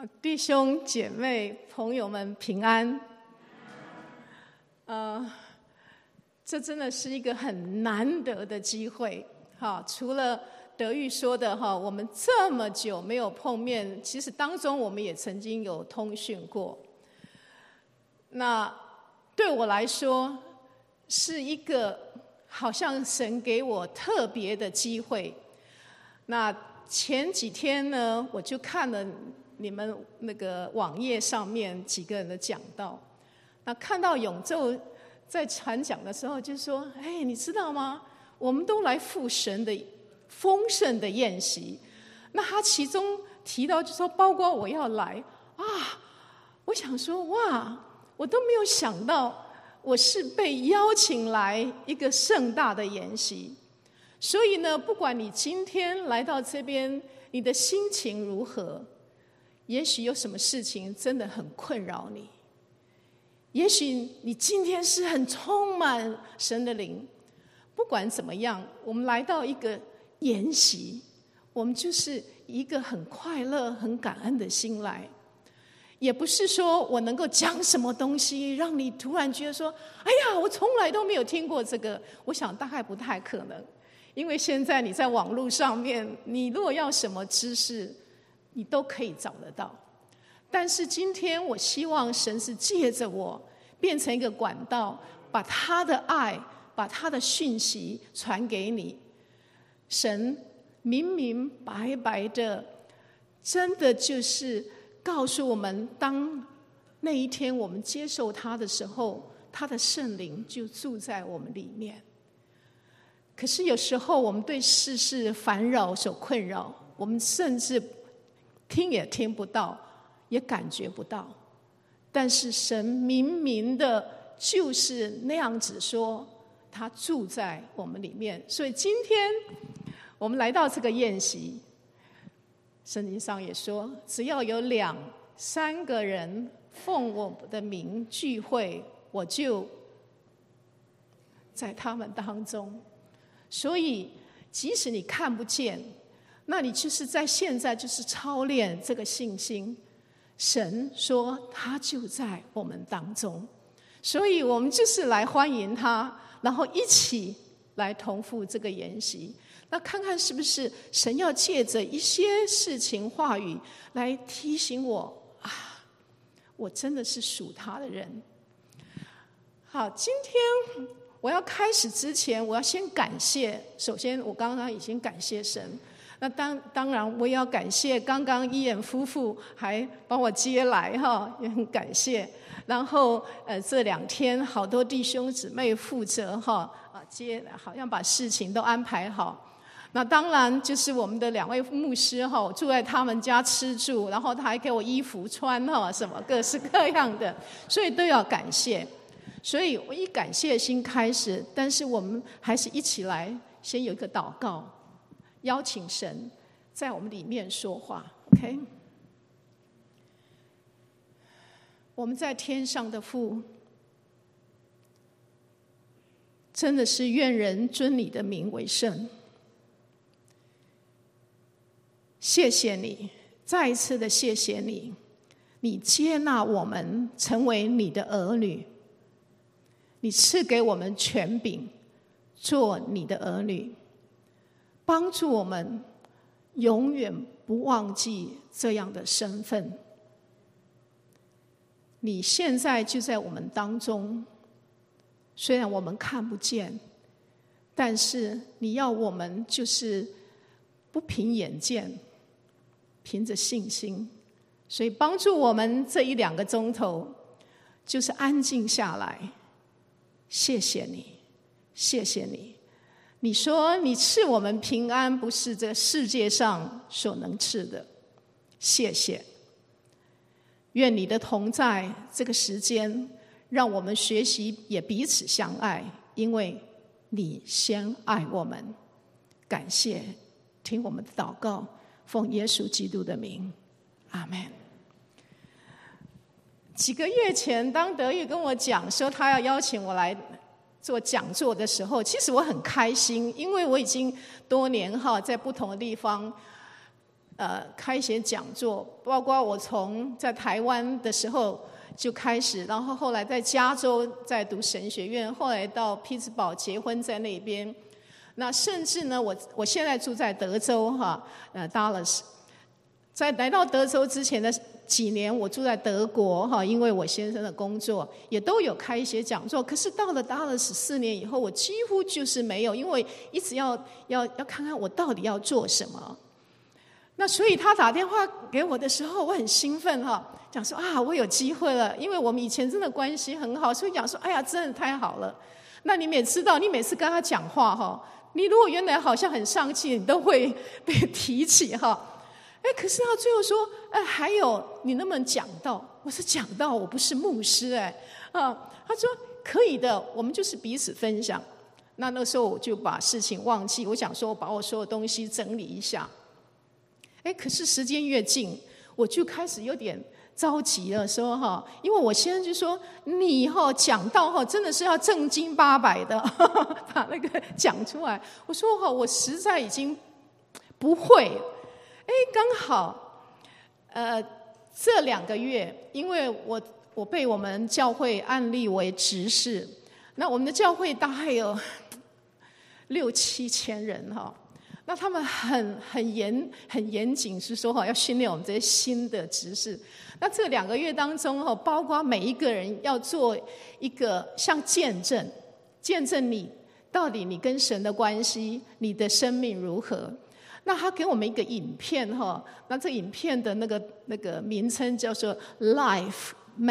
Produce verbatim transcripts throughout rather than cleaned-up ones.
弟兄姐妹朋友们平安。呃，这真的是一个很难得的机会。哈，除了德育说的哈，我们这么久没有碰面，其实当中我们也曾经有通讯过。那对我来说，是一个好像神给我特别的机会。那前几天呢，我就看了你们那个网页上面几个人的讲道，那看到永宙在传讲的时候就说：“哎，你知道吗？我们都来赴神的丰盛的宴席。”那他其中提到就说，包括我要来啊！我想说，哇，我都没有想到我是被邀请来一个盛大的宴席。所以呢，不管你今天来到这边，你的心情如何？也许有什么事情真的很困扰你，也许你今天是很充满神的灵。不管怎么样，我们来到一个筵席，我们就是一个很快乐很感恩的心来。也不是说我能够讲什么东西让你突然觉得说，哎呀，我从来都没有听过这个。我想大概不太可能，因为现在你在网络上面，你如果要什么知识你都可以找得到。但是今天我希望神是借着我变成一个管道，把他的爱把他的讯息传给你。神明明白白的，真的就是告诉我们，当那一天我们接受他的时候，他的圣灵就住在我们里面。可是有时候我们对世事烦扰所困扰，我们甚至听也听不到，也感觉不到。但是神明明的就是那样子说，他住在我们里面。所以今天我们来到这个宴席，圣经上也说，只要有两三个人奉我的名聚会，我就在他们当中。所以即使你看不见，那你就是在现在就是操练这个信心。神说他就在我们当中，所以我们就是来欢迎他，然后一起来同赴这个筵席。那看看是不是神要借着一些事情话语来提醒我啊，我真的是属他的人。好，今天我要开始之前，我要先感谢。首先我刚刚已经感谢神，那当当然我也要感谢刚刚伊眼夫妇还帮我接来哈，也很感谢。然后呃这两天好多弟兄姊妹负责哈啊接，好像把事情都安排好。那当然就是我们的两位牧师哈，我住在他们家吃住，然后他还给我衣服穿哈，什么各式各样的，所以都要感谢。所以我以感谢心开始，但是我们还是一起来先有一个祷告，邀请神在我们里面说话 OK。 我们在天上的父，真的是愿人尊你的名为圣。谢谢你，再一次的谢谢你，你接纳我们成为你的儿女，你赐给我们权柄做你的儿女，帮助我们永远不忘记这样的身份。你现在就在我们当中，虽然我们看不见，但是你要我们就是不凭眼见，凭着信心。所以帮助我们这一两个钟头就是安静下来。谢谢你，谢谢你。你说你赐我们平安，不是这个世界上所能赐的。谢谢。愿你的同在这个时间，让我们学习也彼此相爱，因为你先爱我们。感谢，听我们的祷告，奉耶稣基督的名，阿们。几个月前，当德育跟我讲说他要邀请我来做讲座的时候，其实我很开心，因为我已经多年哈在不同的地方呃开一些讲座，包括我从在台湾的时候就开始，然后后来在加州在读神学院，后来到匹兹堡结婚在那边。那甚至呢，我我现在住在德州哈，呃 Dallas。在来到德州之前的几年，我住在德国哈，因为我先生的工作也都有开一些讲座。可是到了 Dallas 四年以后，我几乎就是没有，因为一直要要要看看我到底要做什么。那所以他打电话给我的时候，我很兴奋哈，讲说啊，我有机会了，因为我们以前真的关系很好，所以讲说，哎呀，真的太好了。那你也知道，你每次跟他讲话哈，你如果原来好像很上气，你都会被提起哈。哎，可是他最后说，哎，还有你能不能讲道？我说讲道，我不是牧师哎，啊，他说可以的，我们就是彼此分享。那那时候我就把事情忘记，我想说我把我所有东西整理一下。哎，可是时间越近，我就开始有点着急了，说哈，因为我先生就说你哈讲道哈真的是要正经八百的把那个讲出来。我说哈，我实在已经不会。哎，刚好，呃，这两个月，因为我我被我们教会按立为执事，那我们的教会大概有六七千人哈，那他们很很严很严谨，是说哈要训练我们这些新的执事。那这两个月当中哈，包括每一个人要做一个像见证，见证你到底你跟神的关系，你的生命如何。那他给我们一个影片哈，那这影片的那个那个名称叫做 Life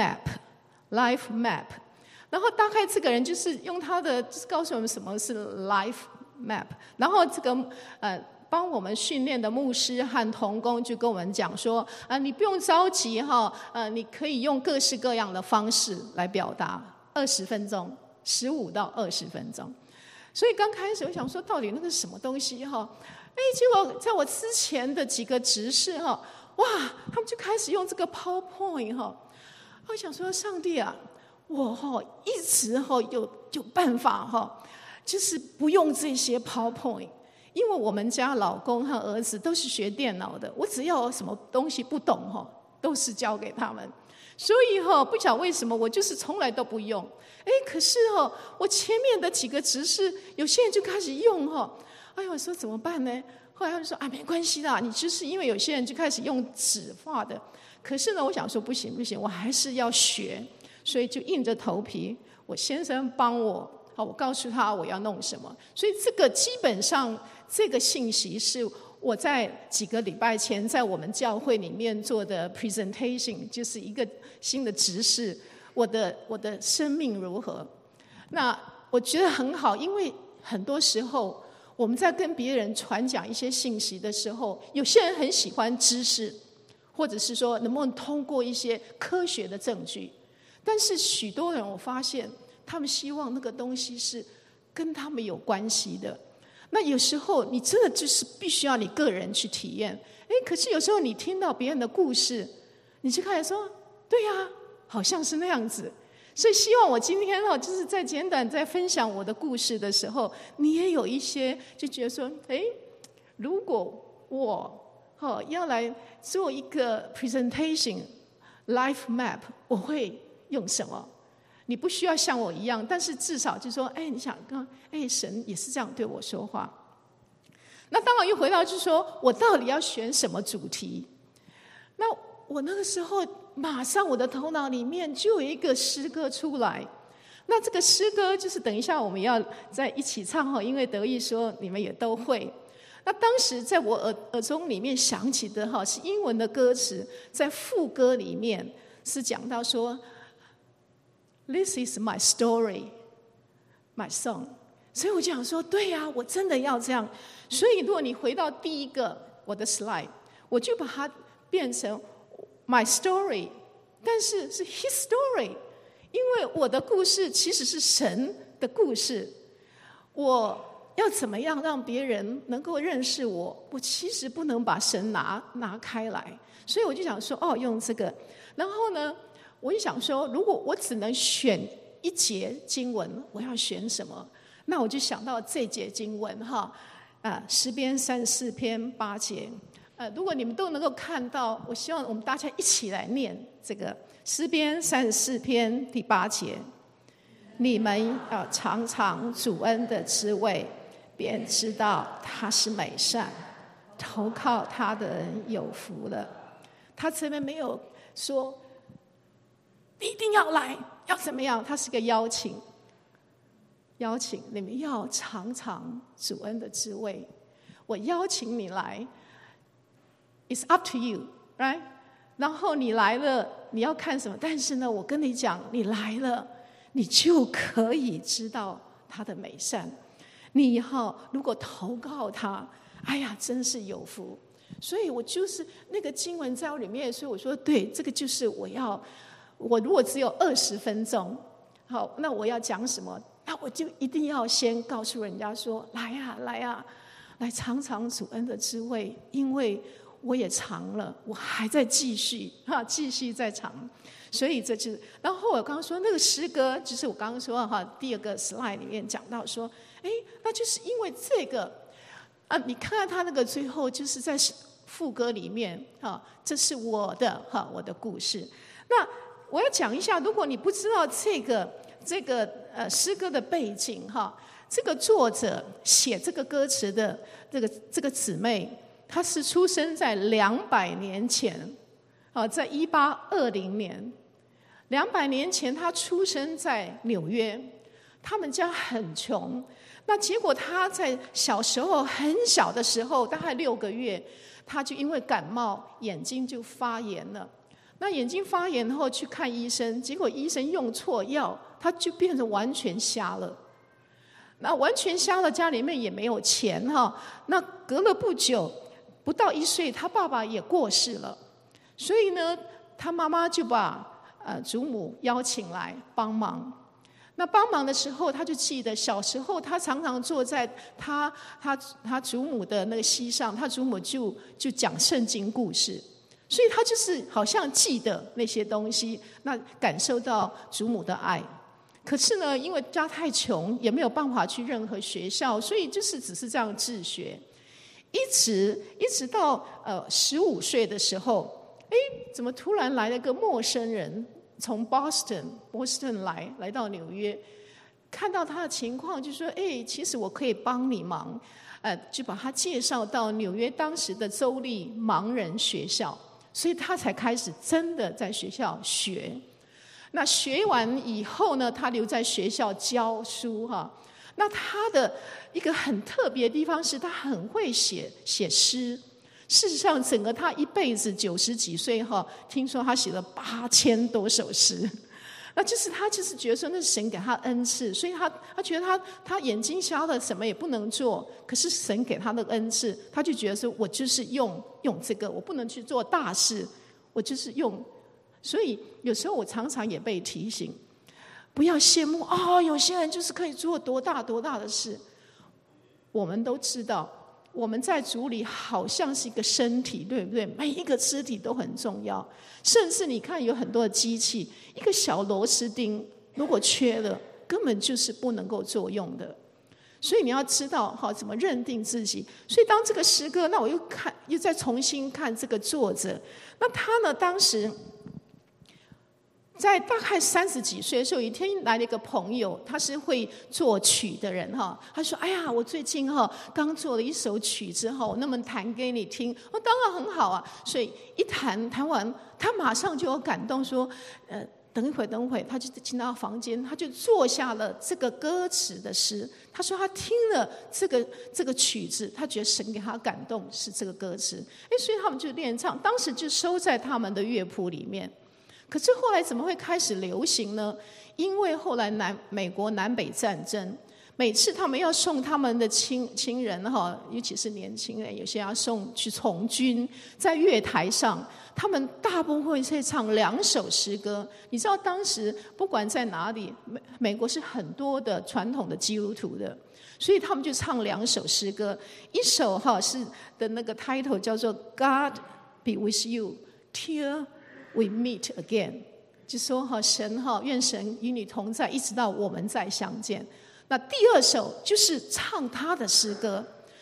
Map，Life Map。然后大概这个人就是用他的，就是告诉我们什么是 Life Map。然后这个呃帮我们训练的牧师和同工就跟我们讲说，啊、呃、你不用着急哈，呃你可以用各式各样的方式来表达，二十分钟，十五到二十分钟。所以刚开始我想说，到底那个是什么东西哈？哎，结果在我之前的几个执事哈，哇，他们就开始用这个 PowerPoint 哈。我想说，上帝啊，我哈一直哈有有办法哈，就是不用这些 PowerPoint， 因为我们家老公和儿子都是学电脑的，我只要有什么东西不懂哈，都是交给他们。所以哈，不晓得为什么我就是从来都不用。哎，可是哈，我前面的几个执事，有些人就开始用哈。哎呀，我说怎么办呢？后来他们说啊，没关系啦，你就是因为有些人就开始用纸画的，可是呢，我想说不行不行，我还是要学，所以就硬着头皮。我先生帮我，好，我告诉他我要弄什么，所以这个基本上这个信息是我在几个礼拜前在我们教会里面做的 presentation， 就是一个新的执事，我的我的生命如何？那我觉得很好，因为很多时候。我们在跟别人传讲一些信息的时候，有些人很喜欢知识，或者是说能不能通过一些科学的证据，但是许多人我发现他们希望那个东西是跟他们有关系的。那有时候你真的就是必须要你个人去体验。哎，可是有时候你听到别人的故事，你就开始说对呀、啊，好像是那样子。所以希望我今天哈，就是在简短在分享我的故事的时候，你也有一些就觉得说，哎，如果我哈要来做一个 presentation life map， 我会用什么？你不需要像我一样，但是至少就说，哎，你想刚，哎，神也是这样对我说话。那当然又回到就是说我到底要选什么主题？那我那个时候。马上我的头脑里面就有一个诗歌出来，那这个诗歌就是等一下我们要在一起唱哈，因为德意说你们也都会。那当时在我耳耳中里面响起的哈是英文的歌词，在副歌里面是讲到说 This is my story, my song。 所以我就想说对呀、啊，我真的要这样。所以如果你回到第一个我的 slide， 我就把它变成My story， 但是是 His story， 因为我的故事其实是神的故事。我要怎么样让别人能够认识我？我其实不能把神拿拿开来，所以我就想说，哦，用这个。然后呢，我就想说，如果我只能选一节经文，我要选什么？那我就想到这节经文哈，啊，诗篇三十四篇八节。 呃，如果你们都能够看到，我希望我们大家一起来念这个诗篇三十四篇第八节：你们要尝尝主恩的滋味，便知道他是美善，投靠他的人有福了。他这边没有说你一定要来，要怎么样，他是个邀请，邀请你们要尝尝主恩的滋味。我邀请你来 ，It's up to you, right？ 然后你来了，你要看什么？但是呢，我跟你讲，你来了，你就可以知道他的美善。你以后如果投靠他，哎呀，真是有福。所以我就是那个经文在我里面，所以我说，对，这个就是我要。我如果只有二十分钟，好，那我要讲什么？那我就一定要先告诉人家说：来呀，来呀，来尝尝主恩的滋味，因为我也尝了，我还在继续哈，继续在尝。所以这就是，然后我刚刚说那个诗歌，就是我刚刚说哈，第二个 slide 里面讲到说，哎，那就是因为这个啊，你看看他那个最后就是在副歌里面哈，这是我的哈，我的故事。那我要讲一下，如果你不知道这个这个呃诗歌的背景哈，这个作者写这个歌词的这个这个姊妹，她是出生在两百年前，啊，在一八二零年，两百年前她出生在纽约，他们家很穷，那结果她在小时候很小的时候，大概六个月，她就因为感冒，眼睛就发炎了。那眼睛发炎后去看医生，结果医生用错药，他就变成完全瞎了。那完全瞎了，家里面也没有钱哈。那隔了不久，不到一岁，他爸爸也过世了，所以呢，他妈妈就把呃祖母邀请来帮忙。那帮忙的时候，他就记得小时候，他常常坐在他他他祖母的那个膝上，他祖母就就讲圣经故事。所以他就是好像记得那些东西，那感受到祖母的爱。可是呢，因为家太穷，也没有办法去任何学校，所以就是只是这样自学。一直一直到呃十五岁的时候，哎，怎么突然来了个陌生人，从 Boston 波士顿来来到纽约，看到他的情况，就说：哎，其实我可以帮你忙，呃，就把他介绍到纽约当时的州立盲人学校。所以他才开始真的在学校学。那学完以后呢，他留在学校教书哈。那他的一个很特别的地方是，他很会写写诗。事实上，整个他一辈子九十几岁哈，听说他写了八千多首诗。那就是他就是觉得说，那是神给他恩赐，所以他他觉得他他眼睛瞎了，什么也不能做。可是神给他的恩赐，他就觉得说，我就是用用这个，我不能去做大事，我就是用。所以有时候我常常也被提醒，不要羡慕哦，有些人就是可以做多大多大的事。我们都知道，我们在主里好像是一个身体，对不对？每一个肢体都很重要。甚至你看有很多的机器，一个小螺丝钉如果缺了，根本就是不能够作用的。所以你要知道哈，怎么认定自己。所以当这个诗歌，那我又看又再重新看这个作者，那他呢当时在大概三十几岁的时候，有一天来了一个朋友，他是会作曲的人哈。他说：“哎呀，我最近哈刚做了一首曲子哈，我能不能弹给你听？”我当然很好啊。所以一弹弹完，他马上就有感动，说：“呃，等一会，等一会。”他就进到房间，他就做下了这个歌词的诗。他说他听了这个这个曲子，他觉得神给他感动是这个歌词。哎，所以他们就练唱，当时就收在他们的乐谱里面。可是后来怎么会开始流行呢？因为后来南美国南北战争，每次他们要送他们的亲亲人哈，尤其是年轻人，有些要送去从军，在月台上，他们大部分会唱两首诗歌。你知道当时不管在哪里，美美国是很多的传统的基督徒的，所以他们就唱两首诗歌，一首哈是的那个 title 叫做 God be with you till we meet again， 就说哈神哈愿神与你同在，一直到我们再相见。那第二首就是唱他的诗歌，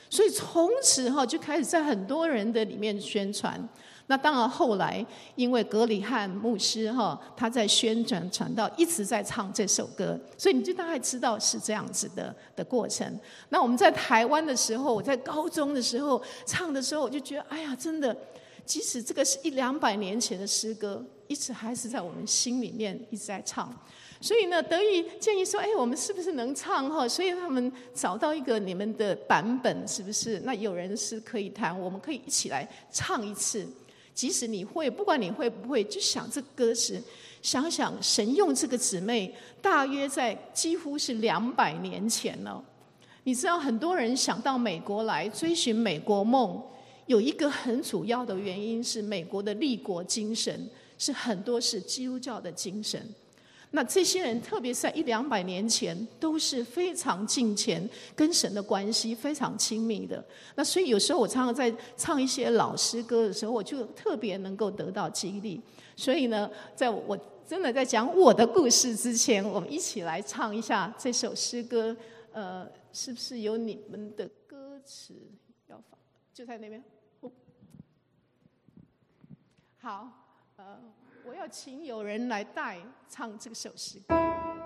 所以从此哈就开始在很多人的里面宣传。那当然后来因为格里汉牧师哈他在宣传传道一直在唱这首歌，所以你就大概知道是这样子的的过程。那我们在台湾的时候，我在高中的时候唱的时候，我就觉得哎呀，真的即使这个是一两百年前的诗歌，一直还是在我们心里面一直在唱。所以呢，德育建议说：“哎，我们是不是能唱哈？”所以他们找到一个你们的版本，是不是？那有人是可以弹，我们可以一起来唱一次。即使你会，不管你会不会，就想这个歌词，想想神用这个姊妹，大约在几乎是两百年前了。你知道，很多人想到美国来追寻美国梦，有一个很主要的原因是美国的立国精神，是很多是基督教的精神。那这些人特别是在一两百年前都是非常敬虔，跟神的关系非常亲密的。那所以有时候我常常在唱一些老诗歌的时候，我就特别能够得到激励。所以呢，在我真的在讲我的故事之前，我们一起来唱一下这首诗歌。呃，是不是有你们的歌词要放？就在那边。哦、好，呃。我要请有人来带唱这首诗歌。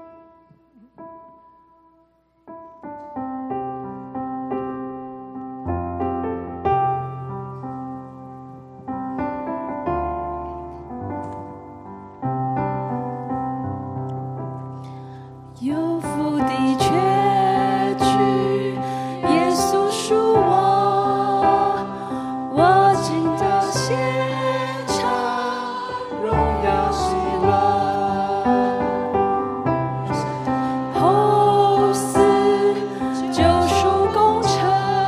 有福的确据，耶稣属我，我进到现场，荣耀喜乐，后死救赎工程，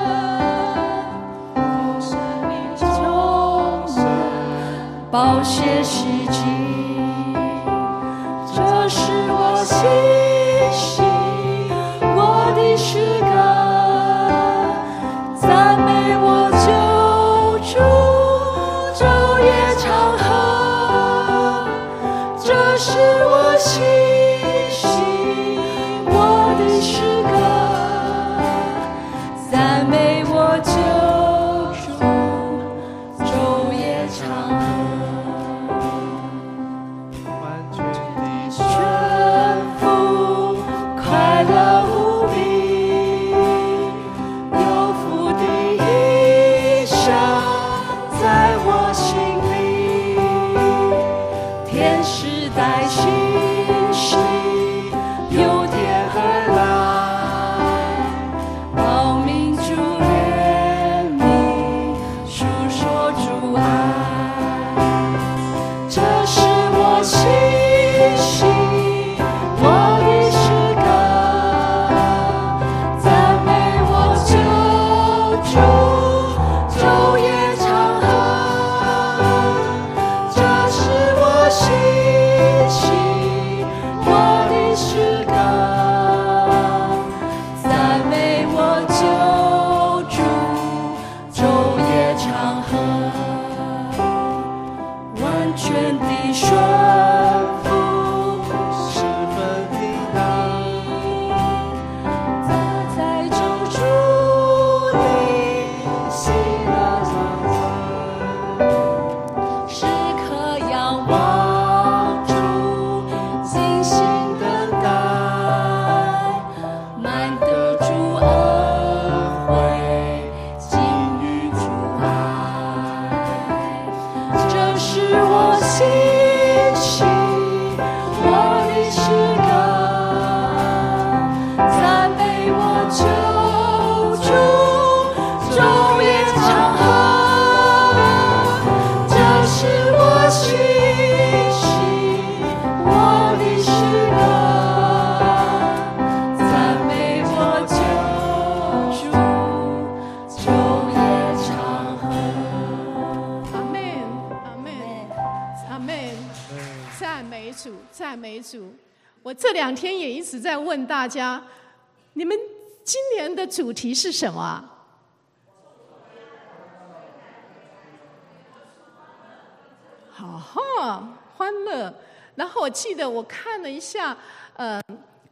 终身宝血洗净，这是我心。我的诗歌，赞美我救主，昼夜长恒。这是我心心，我的诗歌，赞美我救主，昼夜长恒。完全的顺服，快乐。 我这两天也一直在问大家，你们今年的主题是什么啊？好哈，欢乐。然后我记得我看了一下，呃，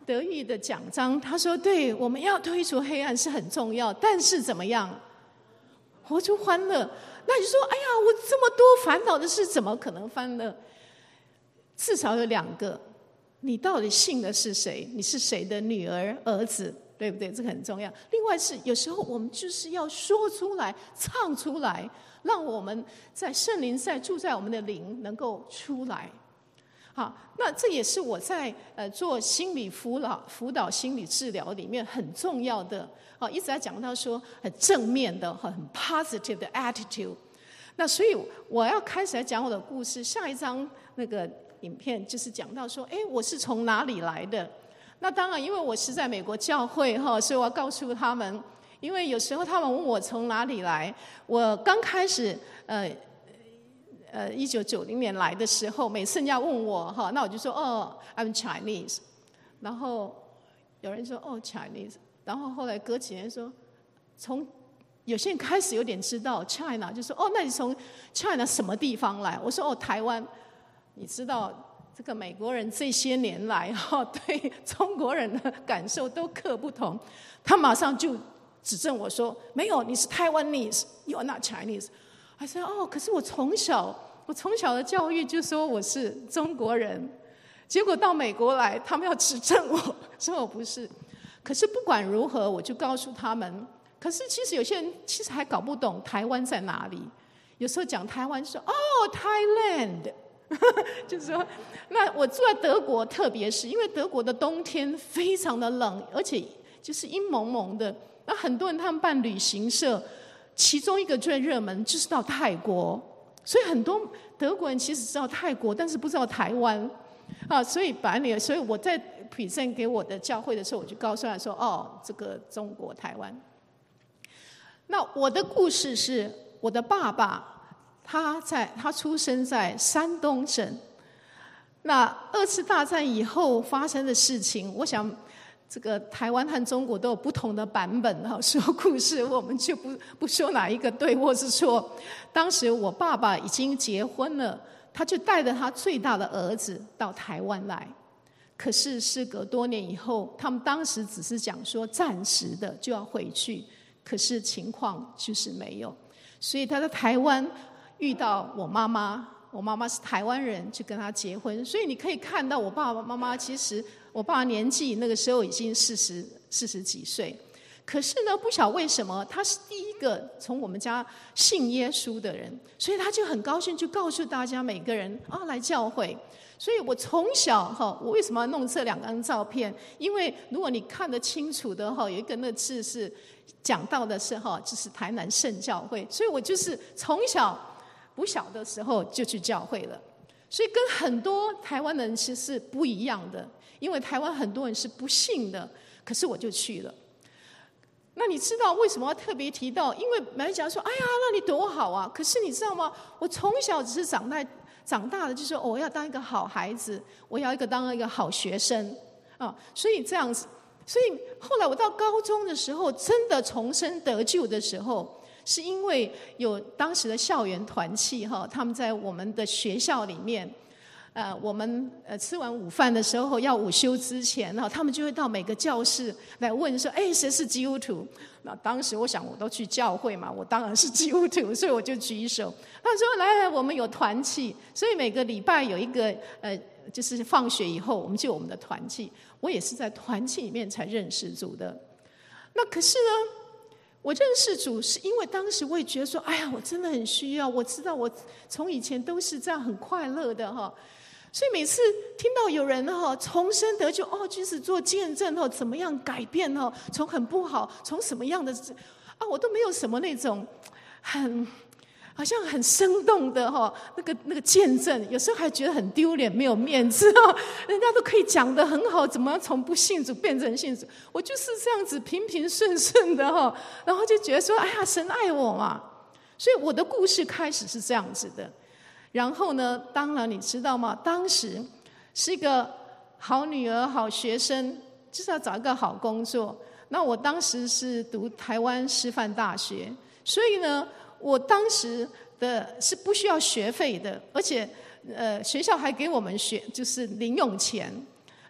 德育的讲章，他说：“对，我们要推除黑暗是很重要，但是怎么样，活出欢乐？那你说，哎呀，我这么多烦恼的事，怎么可能欢乐？至少有两个，你到底信的是谁？你是谁的女儿、儿子，对不对？这个很重要。另外是，有时候我们就是要说出来、唱出来，让我们在圣灵在住在我们的灵能够出来。”好，那这也是我在呃做心理辅导、辅导心理治疗里面很重要的。好，一直在讲到说很正面的、很 positive 的 attitude。那所以我要开始来讲我的故事。下一张那个影片就是讲到说，哎，我是从哪里来的？那当然，因为我是在美国教会哈，所以我要告诉他们，因为有时候他们问我从哪里来，我刚开始呃。呃，一九九零年来的时候，每次人家问我哈，那我就说哦 ，I'm Chinese。然后有人说哦 Chinese， 然后后来隔几年说，从有些人开始有点知道 China， 就说哦，那你从 China 什么地方来？我说哦，台湾。你知道这个美国人这些年来哈，对中国人的感受都各不同，他马上就指正我说，没有，你是 Taiwanese，you are not Chinese。I said， 哦，可是我从小，我从小的教育就说我是中国人，结果到美国来，他们要指正我，说我不是。可是不管如何，我就告诉他们。可是其实有些人其实还搞不懂台湾在哪里。有时候讲台湾说，哦 ，Thailand， 就是说，那我住在德国，特别是因为德国的冬天非常的冷，而且就是阴蒙蒙的。那很多人他们办旅行社。其中一个最热门就是到泰国，所以很多德国人其实知道泰国，但是不知道台湾啊。所以把你，所以我在 present 给我的教会的时候，我就告诉他说：“哦，这个中国台湾。”那我的故事是我的爸爸，他在他出生在山东省。那二次大战以后发生的事情，我想。这个台湾和中国都有不同的版本哈，说故事我们就不不说哪一个对或是错。当时我爸爸已经结婚了，他就带着他最大的儿子到台湾来。可是事隔多年以后，他们当时只是讲说暂时的就要回去，可是情况就是没有。所以他在台湾遇到我妈妈，我妈妈是台湾人，就跟他结婚。所以你可以看到我爸爸妈妈其实。我爸年纪那个时候已经四十四十几岁，可是呢，不晓为什么他是第一个从我们家信耶稣的人，所以他就很高兴，就告诉大家每个人啊来教会。所以我从小哈，我为什么要弄这两张照片？因为如果你看得清楚的哈，有一个那字是讲到的是哈，就是台南圣教会，所以我就是从小不小的时候就去教会了。所以跟很多台湾人其实是不一样的。因为台湾很多人是不信的，可是我就去了。那你知道为什么要特别提到？因为本来讲说，哎呀，那你多好啊！可是你知道吗？我从小只是长大，长大了就说，哦，我要当一个好孩子，我要一个当一个好学生啊。所以这样子，所以后来我到高中的时候，真的重生得救的时候，是因为有当时的校园团契哈，他们在我们的学校里面。呃，我们呃吃完午饭的时候，要午休之前，然后他们就会到每个教室来问说：“哎，谁是基督徒？”那当时我想，我都去教会嘛，我当然是基督徒，所以我就举手。他说：“来来，我们有团契，所以每个礼拜有一个呃，就是放学以后，我们就有我们的团契。我也是在团契里面才认识主的。那可是呢，我认识主是因为当时我也觉得说，哎呀，我真的很需要。我知道我从以前都是这样很快乐的哈。”所以每次听到有人哈重生得救哦，就是做见证哦，怎么样改变哦，从很不好，从什么样的啊，我都没有什么那种很好像很生动的哈那个那个见证，有时候还觉得很丢脸，没有面子哦，人家都可以讲得很好，怎么样从不信主变成信主？我就是这样子平平顺顺的哈，然后就觉得说，哎呀，神爱我嘛，所以我的故事开始是这样子的。然后呢，当然你知道吗？当时是一个好女儿、好学生，就是要找一个好工作。那我当时是读台湾师范大学，所以呢，我当时的是不需要学费的，而且呃，学校还给我们学就是零用钱。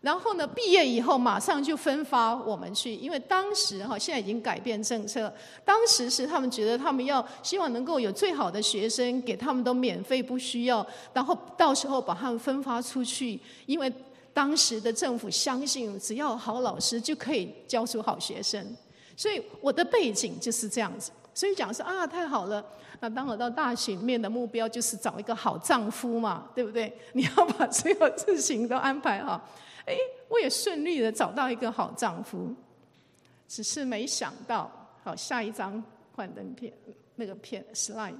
然后呢，毕业以后马上就分发我们去，因为当时哈，现在已经改变政策，当时是他们觉得他们要希望能够有最好的学生，给他们都免费不需要，然后到时候把他们分发出去，因为当时的政府相信只要好老师就可以教出好学生，所以我的背景就是这样子。所以讲说啊，太好了，那当我到大学里面的目标就是找一个好丈夫嘛，对不对？你要把所有事情都安排好。哎，我也顺利的找到一个好丈夫，只是没想到，好，下一张幻灯片，那个片 slide，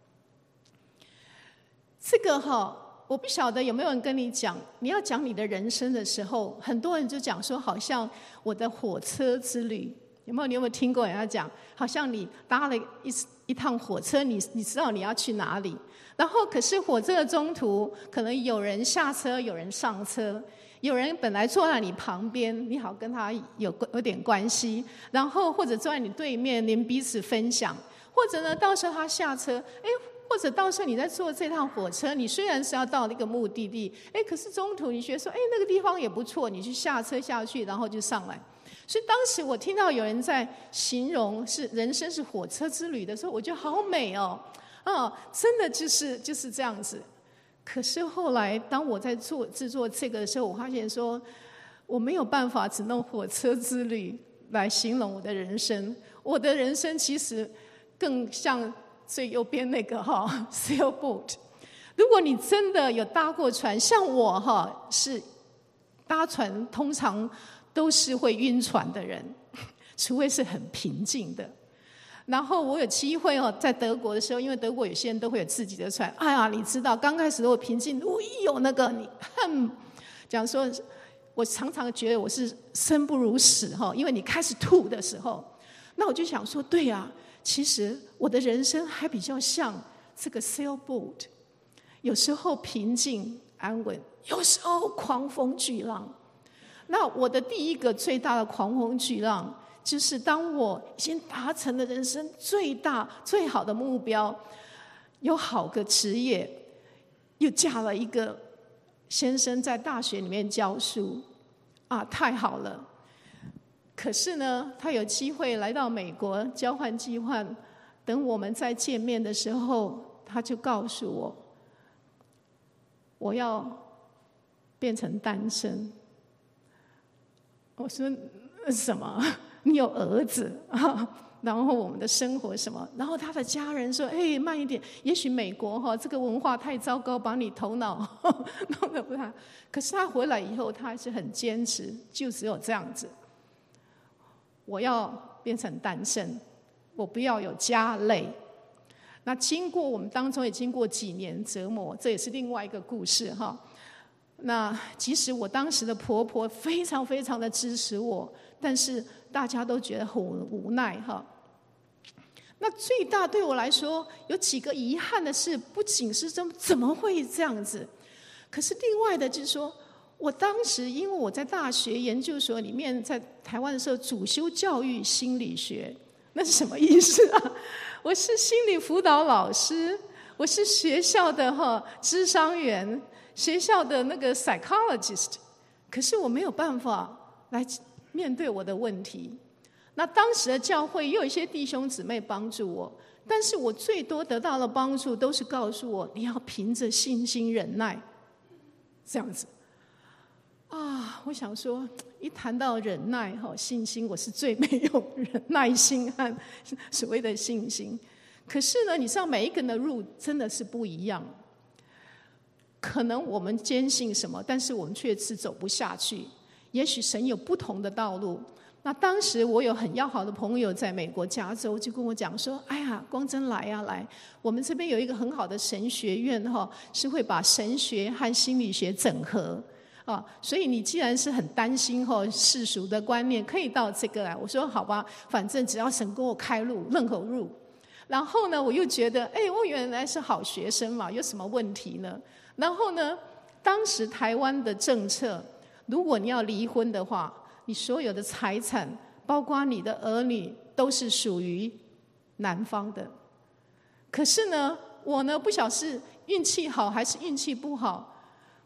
这个哈，我不晓得有没有人跟你讲，你要讲你的人生的时候，很多人就讲说，好像我的火车之旅，有没有？你有没有听过人家讲，好像你搭了一一趟火车，你你知道你要去哪里，然后可是火车的中途，可能有人下车，有人上车。有人本来坐在你旁边，你好跟他有有点关系，然后或者坐在你对面，您彼此分享，或者呢，到时候他下车，哎，或者到时候你在坐这趟火车，你虽然是要到那个目的地，哎，可是中途你觉得说，哎，那个地方也不错，你去下车下去，然后就上来。所以当时我听到有人在形容是人生是火车之旅的时候，我觉得好美哦，啊，真的就是就是这样子。可是后来，当我在做制作这个的时候，我发现说，我没有办法只弄火车之旅来形容我的人生。我的人生其实更像最右边那个哈 sailboat。如果你真的有搭过船，像我哈是搭船，通常都是会晕船的人，除非是很平静的。然后我有机会哦，在德国的时候，因为德国有些人都会有自己的船。哎呀，你知道，刚开始如果平静，我一有那个你哼，讲说，我常常觉得我是生不如死哈，因为你开始吐的时候，那我就想说，对啊，其实我的人生还比较像这个 sailboat， 有时候平静安稳，有时候狂风巨浪。那我的第一个最大的狂风巨浪，就是当我已经达成了人生最大最好的目标，有好个职业，又嫁了一个先生，在大学里面教书，啊，太好了。可是呢，他有机会来到美国交换交换，等我们再见面的时候，他就告诉我，我要变成单身。我说什么？你有儿子啊？然后我们的生活什么？然后他的家人说：“哎，慢一点，也许美国哈这个文化太糟糕，把你头脑弄得不太……可是他回来以后，他还是很坚持，就只有这样子。我要变成单身，我不要有家累。那经过我们当中也经过几年折磨，这也是另外一个故事哈。那即使我当时的婆婆非常非常的支持我，但是大家都觉得很无奈哈。那最大对我来说有几个遗憾的事，不仅是怎怎么会这样子，可是另外的就是说，我当时因为我在大学研究所里面，在台湾的时候主修教育心理学，那是什么意思啊？我是心理辅导老师，我是学校的哈諮商员，学校的那个 psychologist， 可是我没有办法来面对我的问题。那当时的教会也有一些弟兄姊妹帮助我，但是我最多得到的帮助都是告诉我，你要凭着信心忍耐，这样子。啊，我想说，一谈到忍耐哈信心，我是最没有忍耐心和所谓的信心。可是呢，你知道每一个人的路真的是不一样。可能我们坚信什么，但是我们却是走不下去。也许神有不同的道路。那当时我有很要好的朋友在美国加州，就跟我讲说：“哎呀，光真来呀、啊、来，我们这边有一个很好的神学院哈，是会把神学和心理学整合啊。所以你既然是很担心哈世俗的观念，可以到这个来。”我说：“好吧，反正只要神给我开路，任何路。”然后呢，我又觉得，哎，我原来是好学生嘛，有什么问题呢？然后呢，当时台湾的政策，如果你要离婚的话，你所有的财产，包括你的儿女，都是属于男方的。可是呢，我呢不晓得是运气好还是运气不好，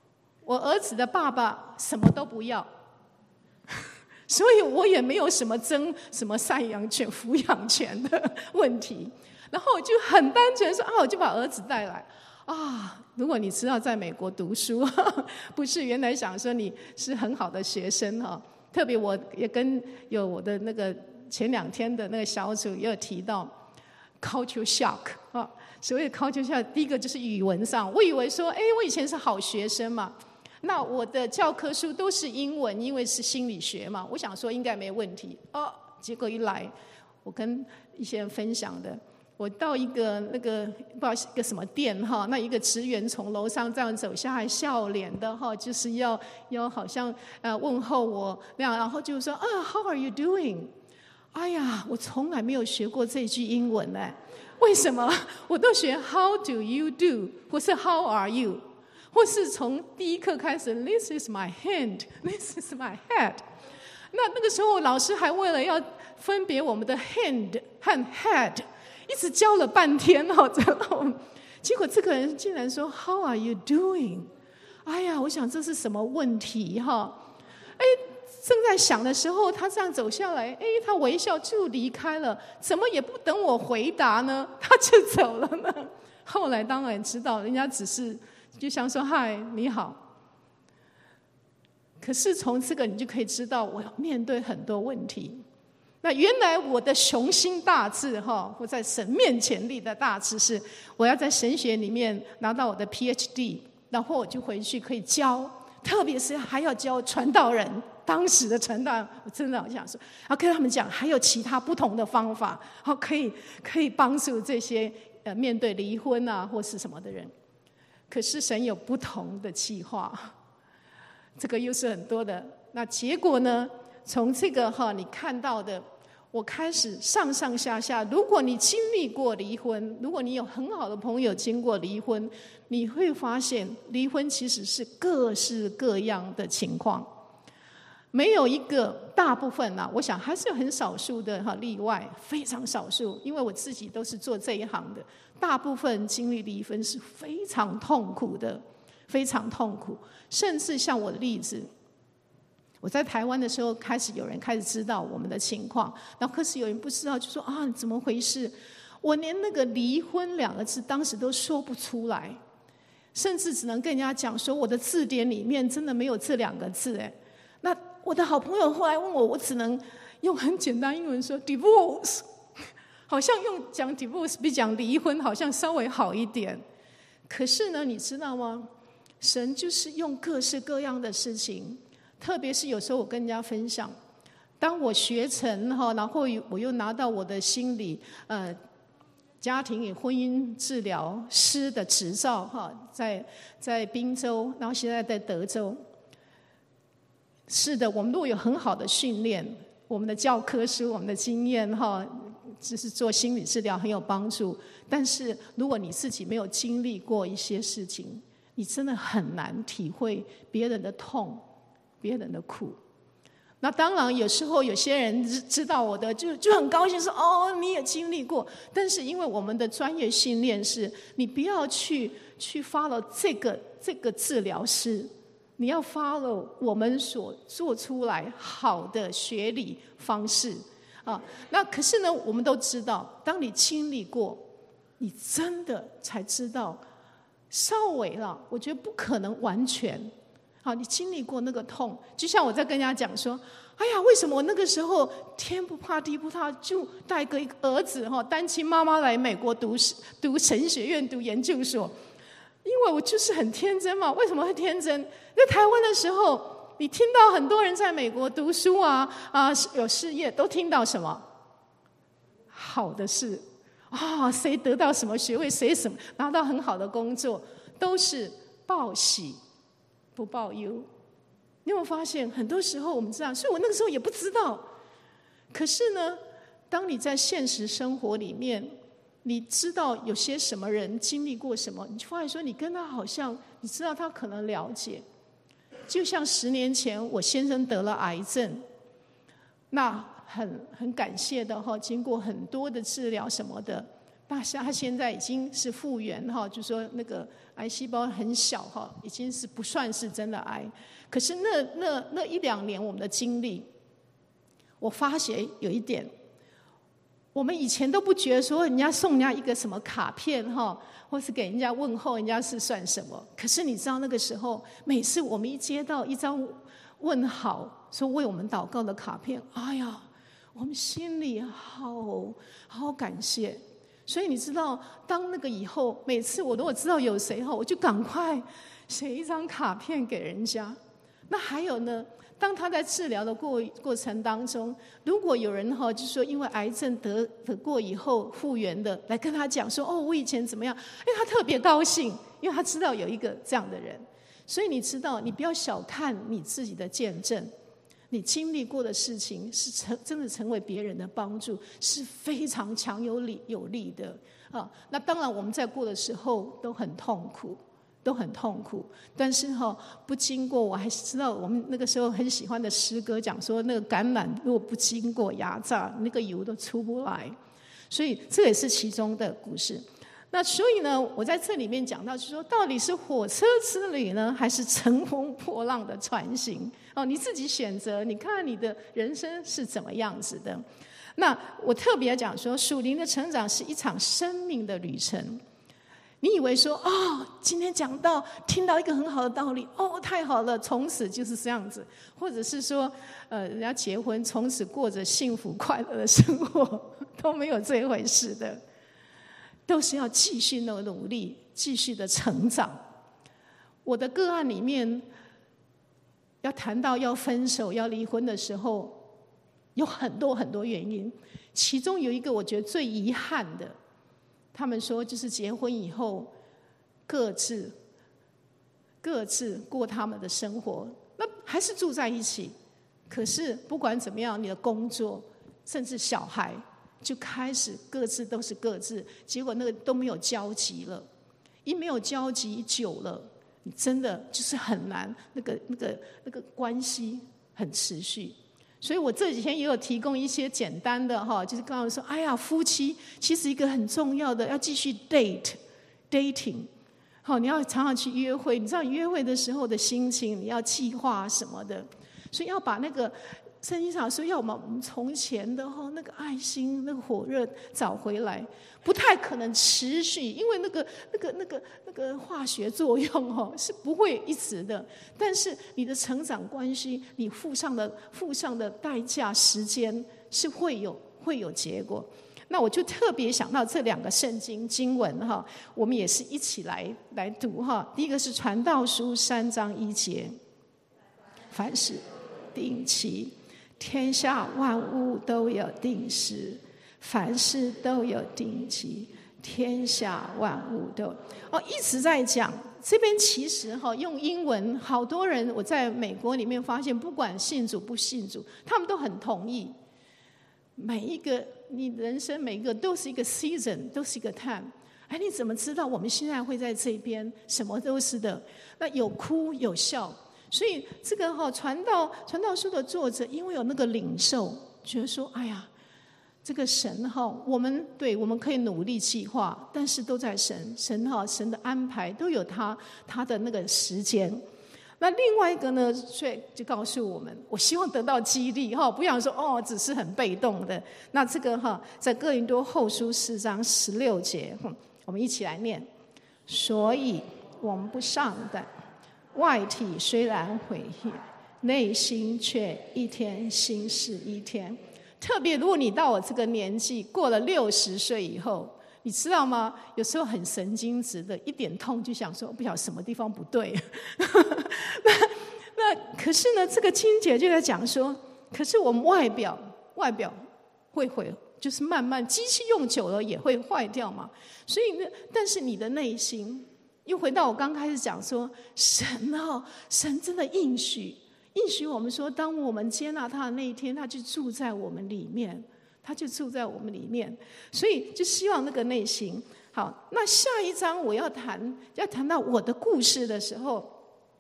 我儿子的爸爸什么都不要，所以我也没有什么争什么赡养权、抚养权的问题。然后我就很单纯说啊，我就把儿子带来啊。如果你知道在美国读书，不是原来想说你是很好的学生哈。特别我也跟有我的那个前两天的那个小组也有提到 culture shock 啊。所谓的 culture shock， 第一个就是语文上，我以为说，哎，我以前是好学生嘛，那我的教科书都是英文，因为是心理学嘛，我想说应该没问题。哦，结果一来，我跟一些人分享的。我到一个那个不知道一个什么店哈，那一个职员从楼上这样走下来，笑脸的哈，就是要要好像呃问候我那样，然后就说啊 ，How are you doing？ 哎呀，我从来没有学过这句英文呢，为什么？我都学 How do you do， 或是 How are you， 或是从第一课开始 This is my hand， This is my head。那那个时候老师还为了要分别我们的 hand 和 head。一直教了半天哦，然后结果这个人竟然说 How are you doing？ 哎呀，我想这是什么问题哈？哎，正在想的时候，他这样走下来，哎，他微笑就离开了，怎么也不等我回答呢？他就走了呢。后来当然知道，人家只是就想说嗨，你好。可是从这个你就可以知道，我要面对很多问题。那原来我的雄心大志哈，我在神面前立的大志是，我要在神学里面拿到我的 P H D， 然后我就回去可以教，特别是还要教传道人。当时的传道人，我真的好想说，要跟他们讲，还有其他不同的方法，好可以可以帮助这些呃面对离婚啊或是什么的人。可是神有不同的计划，这个又是很多的。那结果呢？从这个哈，你看到的，我开始上上下下。如果你经历过离婚，如果你有很好的朋友经过离婚，你会发现离婚其实是各式各样的情况，没有一个大部分啊，我想还是有很少数的哈例外，非常少数。因为我自己都是做这一行的，大部分经历离婚是非常痛苦的，非常痛苦。甚至像我的例子。我在台湾的时候，开始有人开始知道我们的情况，然后可是有人不知道，就说啊，怎么回事？我连那个离婚两个字当时都说不出来，甚至只能跟人家讲说，我的字典里面真的没有这两个字。哎，那我的好朋友后来问我，我只能用很简单英文说 divorce， 好像用讲 divorce 比讲离婚好像稍微好一点。可是呢，你知道吗？神就是用各式各样的事情。特别是有时候我跟人家分享，当我学成哈，然后我又拿到我的心理呃家庭与婚姻治疗师的执照哈，在在宾州，然后现在在德州。是的，我们如果有很好的训练，我们的教科书、我们的经验哈，就是做心理治疗很有帮助。但是如果你自己没有经历过一些事情，你真的很难体会别人的痛。别人的苦，那当然有时候有些人知道我的，就就很高兴说哦，你也经历过。但是因为我们的专业训练是，你不要去去 follow 这个这个治疗师，你要 follow 我们所做出来好的学理方式啊。那可是呢，我们都知道，当你经历过，你真的才知道，稍微了，我觉得不可能完全。好，你经历过那个痛，就像我在跟人家讲说，哎呀，为什么我那个时候天不怕地不怕，就带个一个儿子哈，单亲妈妈来美国读读神学院读研究所？因为我就是很天真嘛。为什么会天真？在台湾的时候，你听到很多人在美国读书啊啊有事业，都听到什么好的事啊，谁得到什么学位，谁什么拿到很好的工作，都是报喜不报忧。你有没有发现，很多时候我们这样，所以我那个时候也不知道。可是呢，当你在现实生活里面，你知道有些什么人经历过什么，你就发现说，你跟他好像，你知道他可能了解。就像十年前我先生得了癌症，那很很感谢的哈，经过很多的治疗什么的， 大虾现在已经是复原哈，就说那个癌细胞很小哈，已经是不算是真的癌。可是那那那一两年我们的经历，我发现有一点，我们以前都不觉得说人家送人家一个什么卡片哈，或是给人家问候，人家是算什么。可是你知道那个时候，每次我们一接到一张问好，说为我们祷告的卡片，哎呀，我们心里好好感谢。所以你知道，当那个以后，每次我如果知道有谁后，我就赶快写一张卡片给人家。那还有呢，当他在治疗的过过程当中，如果有人哈，就是说因为癌症得得过以后复原的，来跟他讲说，哦，我以前怎么样，哎，他特别高兴，因为他知道有一个这样的人。所以你知道，你不要小看你自己的见证。你经历过的事情是成真的成为别人的帮助，是非常强有力有力的啊。那当然我们在过的时候都很痛苦，都很痛苦。但是哈、哦，不经过，我还是知道我们那个时候很喜欢的诗歌讲说，那个橄榄如果不经过压榨，那个油都出不来。所以这也是其中的故事。那所以呢，我在这里面讲到，就是说，到底是火车之旅呢，还是乘风破浪的船行？哦，你自己选择，你看你的人生是怎么样子的。那我特别讲说，属灵的成长是一场生命的旅程。你以为说，哦，今天讲到听到一个很好的道理，哦，太好了，从此就是这样子，或者是说，呃，人家结婚，从此过着幸福快乐的生活，都没有这一回事的。都是要继续的努力，继续的成长。我的个案里面，要谈到要分手、要离婚的时候，有很多很多原因。其中有一个我觉得最遗憾的，他们说就是结婚以后各自各自过他们的生活，那还是住在一起。可是不管怎么样，你的工作甚至小孩，就开始各自都是各自，结果那个都没有交集了。一没有交集久了，你真的就是很难，那个那个那个关系很持续。所以我这几天也有提供一些简单的哈，就是告诉说，哎呀，夫妻其实一个很重要的要继续 date dating， 好，你要常常去约会。你知道约会的时候的心情，你要计划什么的，所以要把那个。圣经上说要我们从前的哈那个爱心那个火热找回来，不太可能持续，因为那个那个那个那个化学作用哦是不会一直的。但是你的成长关系，你付上的付上的代价时间是会有会有结果。那我就特别想到这两个圣经经文哈，我们也是一起来来读哈。第一个是传道书三章一节，凡事定期。天下万物都有定时，凡事都有定期。天下万物都哦，一直在讲这边。其实哈，用英文，好多人我在美国里面发现，不管信主不信主，他们都很同意。每一个你人生每一个都是一个 season， 都是一个 time。哎，你怎么知道我们现在会在这边？什么都是的，那有哭有笑。所以这个哈传道传道书的作者，因为有那个领受，觉得说，哎呀，这个神哈，我们对我们可以努力计划，但是都在神神哈神的安排都有他他的那个时间。那另外一个呢，所以就告诉我们，我希望得到激励哈，不想说哦，只是很被动的。那这个哈，在哥林多后书四章十六节，我们一起来念。所以我们不上当。外体虽然毁灭，内心却一天新似一天。特别如果你到我这个年纪，过了六十岁以后，你知道吗？有时候很神经质的，一点痛就想说，不晓得什么地方不对。那那可是呢，这个经节就在讲说，可是我们外表外表会毁，就是慢慢机器用久了也会坏掉嘛。所以呢，但是你的内心。又回到我刚开始讲说，神哦，神真的应许，应许我们说，当我们接纳他的那一天，他就住在我们里面，他就住在我们里面。所以就希望那个内心好。那下一章我要谈，要谈到我的故事的时候，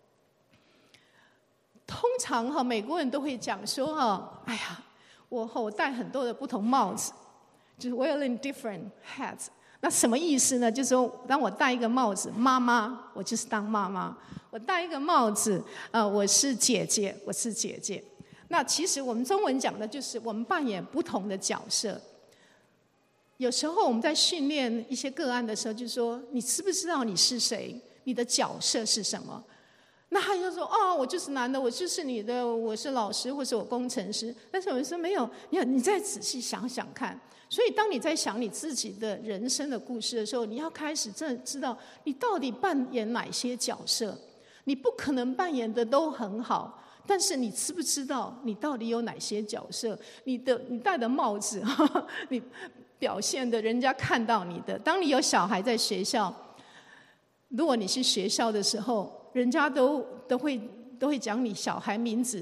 通常哈美国人都会讲说哈，哎呀，我我戴很多的不同帽子，就是 wearing different hats。 那什么意思呢？就是说，当我戴一个帽子，妈妈，我就是当妈妈；我戴一个帽子，呃，我是姐姐，我是姐姐。那其实我们中文讲的就是我们扮演不同的角色。有时候我们在训练一些个案的时候，就说你知不知道你是谁？你的角色是什么？那他就说哦，我就是男的，我就是女的，我是老师或是我工程师。但是有人说没有，你你再仔细想想看。所以当你在想你自己的人生的故事的时候，你要开始真的知道你到底扮演哪些角色。你不可能扮演的都很好，但是你知不知道你到底有哪些角色？你的你戴的帽子，你表现的人家看到你的。当你有小孩在学校，如果你是学校的时候，人家都都会都会讲你小孩名字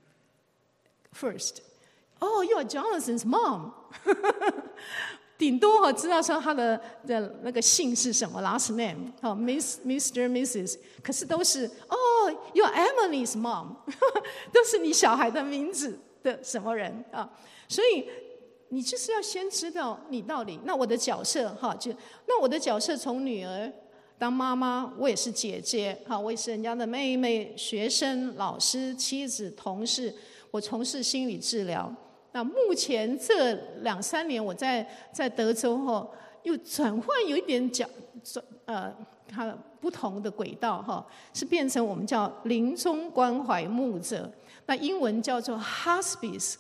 first。Oh, you are Jonathan's mom 。顶多我知道说他的的那个姓是什么 ，last name， 哦 ，Miss Mister、Missus， 可是都是哦 ，you are Emily's mom， 都是你小孩的名字的什么人啊？所以你就是要先知道你到底。那我的角色哈，就那我的角色从女儿当妈妈，我也是姐姐，哈，我也是人家的妹妹、学生、老师、妻子、同事，我从事心理治疗。那目前这两三年，我在在德州哈，又转换有一点角，呃，它不同的轨道哈，是变成我们叫临终关怀牧者，那英文叫做 Hospice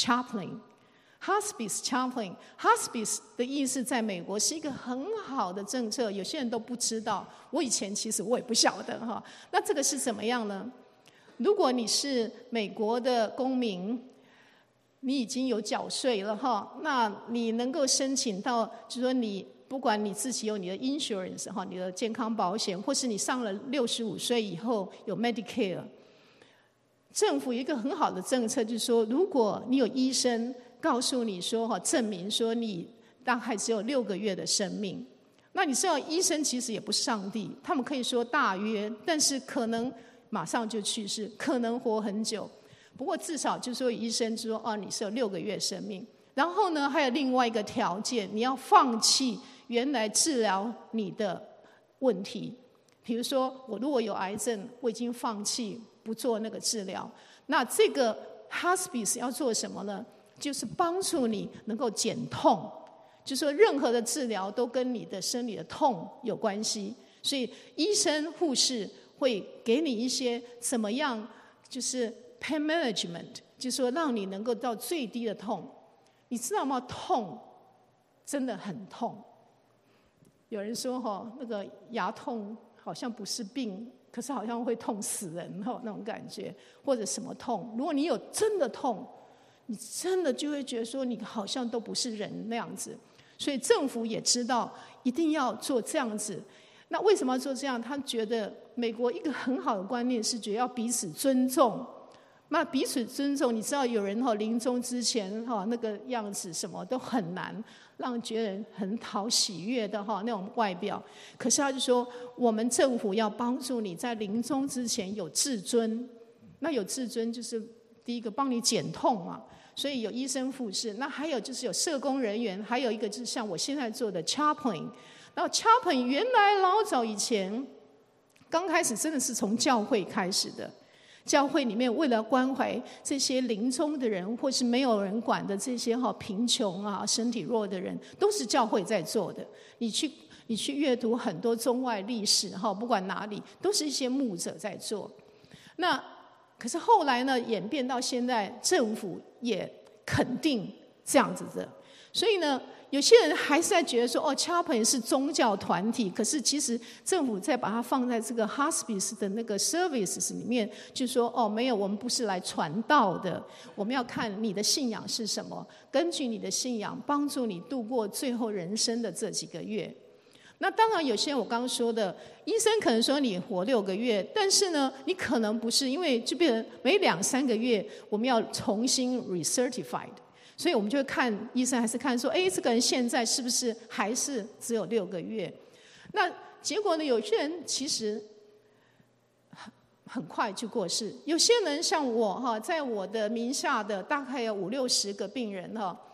Chaplain。Hospice Chaplain，Hospice 的意思在美国是一个很好的政策，有些人都不知道。我以前其实我也不晓得哈。那这个是怎么样呢？如果你是美国的公民，你已经有缴税了哈，那你能够申请到，就是说你不管你自己有你的 insurance 哈，你的健康保险，或是你上了六十五岁以后有 Medicare， 政府有一个很好的政策，就是说，如果你有医生告诉你说哈，证明说你大概只有六个月的生命，那你知道医生其实也不是上帝，他们可以说大约，但是可能马上就去世，可能活很久。不过至少就是说医生就说哦，你是有六个月生命。然后呢，还有另外一个条件，你要放弃原来治疗你的问题。比如说，我如果有癌症，我已经放弃不做那个治疗。那这个 hospice 要做什么呢？就是帮助你能够减痛，就说任何的治疗都跟你的生理的痛有关系，所以医生、护士会给你一些怎么样，就是 pain management， 就是说让你能够到最低的痛。你知道吗？痛真的很痛。有人说哈，那个牙痛好像不是病，可是好像会痛死人哈，那种感觉，或者什么痛。如果你有真的痛，你真的就会觉得说你好像都不是人那样子。所以政府也知道一定要做这样子。那为什么要做这样？他觉得美国一个很好的观念是觉得要彼此尊重。那彼此尊重，你知道有人哈临终之前哈那个样子什么都很难让觉得很讨喜悦的哈那种外表。可是他就说，我们政府要帮助你在临终之前有自尊。那有自尊就是第一个帮你减痛嘛。所以有医生、护士，那还有就是有社工人员，还有一个就是像我现在做的 chaplain。然后 chaplain 原来老早以前刚开始真的是从教会开始的，教会里面为了关怀这些临终的人，或是没有人管的这些哈贫穷啊、身体弱的人，都是教会在做的。你去你去阅读很多中外历史哈，不管哪里，都是一些牧者在做。那可是后来呢，演变到现在，政府也肯定这样子的，所以呢，有些人还是在觉得说，哦 ，chaplain 是宗教团体，可是其实政府在把它放在这个 hospice 的那个 services 里面，就说，哦，没有，我们不是来传道的，我们要看你的信仰是什么，根据你的信仰帮助你度过最后人生的这几个月。那当然，有些我刚刚说的，医生可能说你活六个月，但是呢，你可能不是，因为就变成每两三个月我们要重新 recertified， 所以我们就会看医生还是看说，哎，这个人现在是不是还是只有六个月？那结果呢，有些人其实很很快就过世，有些人像我哈，在我的名下的大概有五六十个病人哈。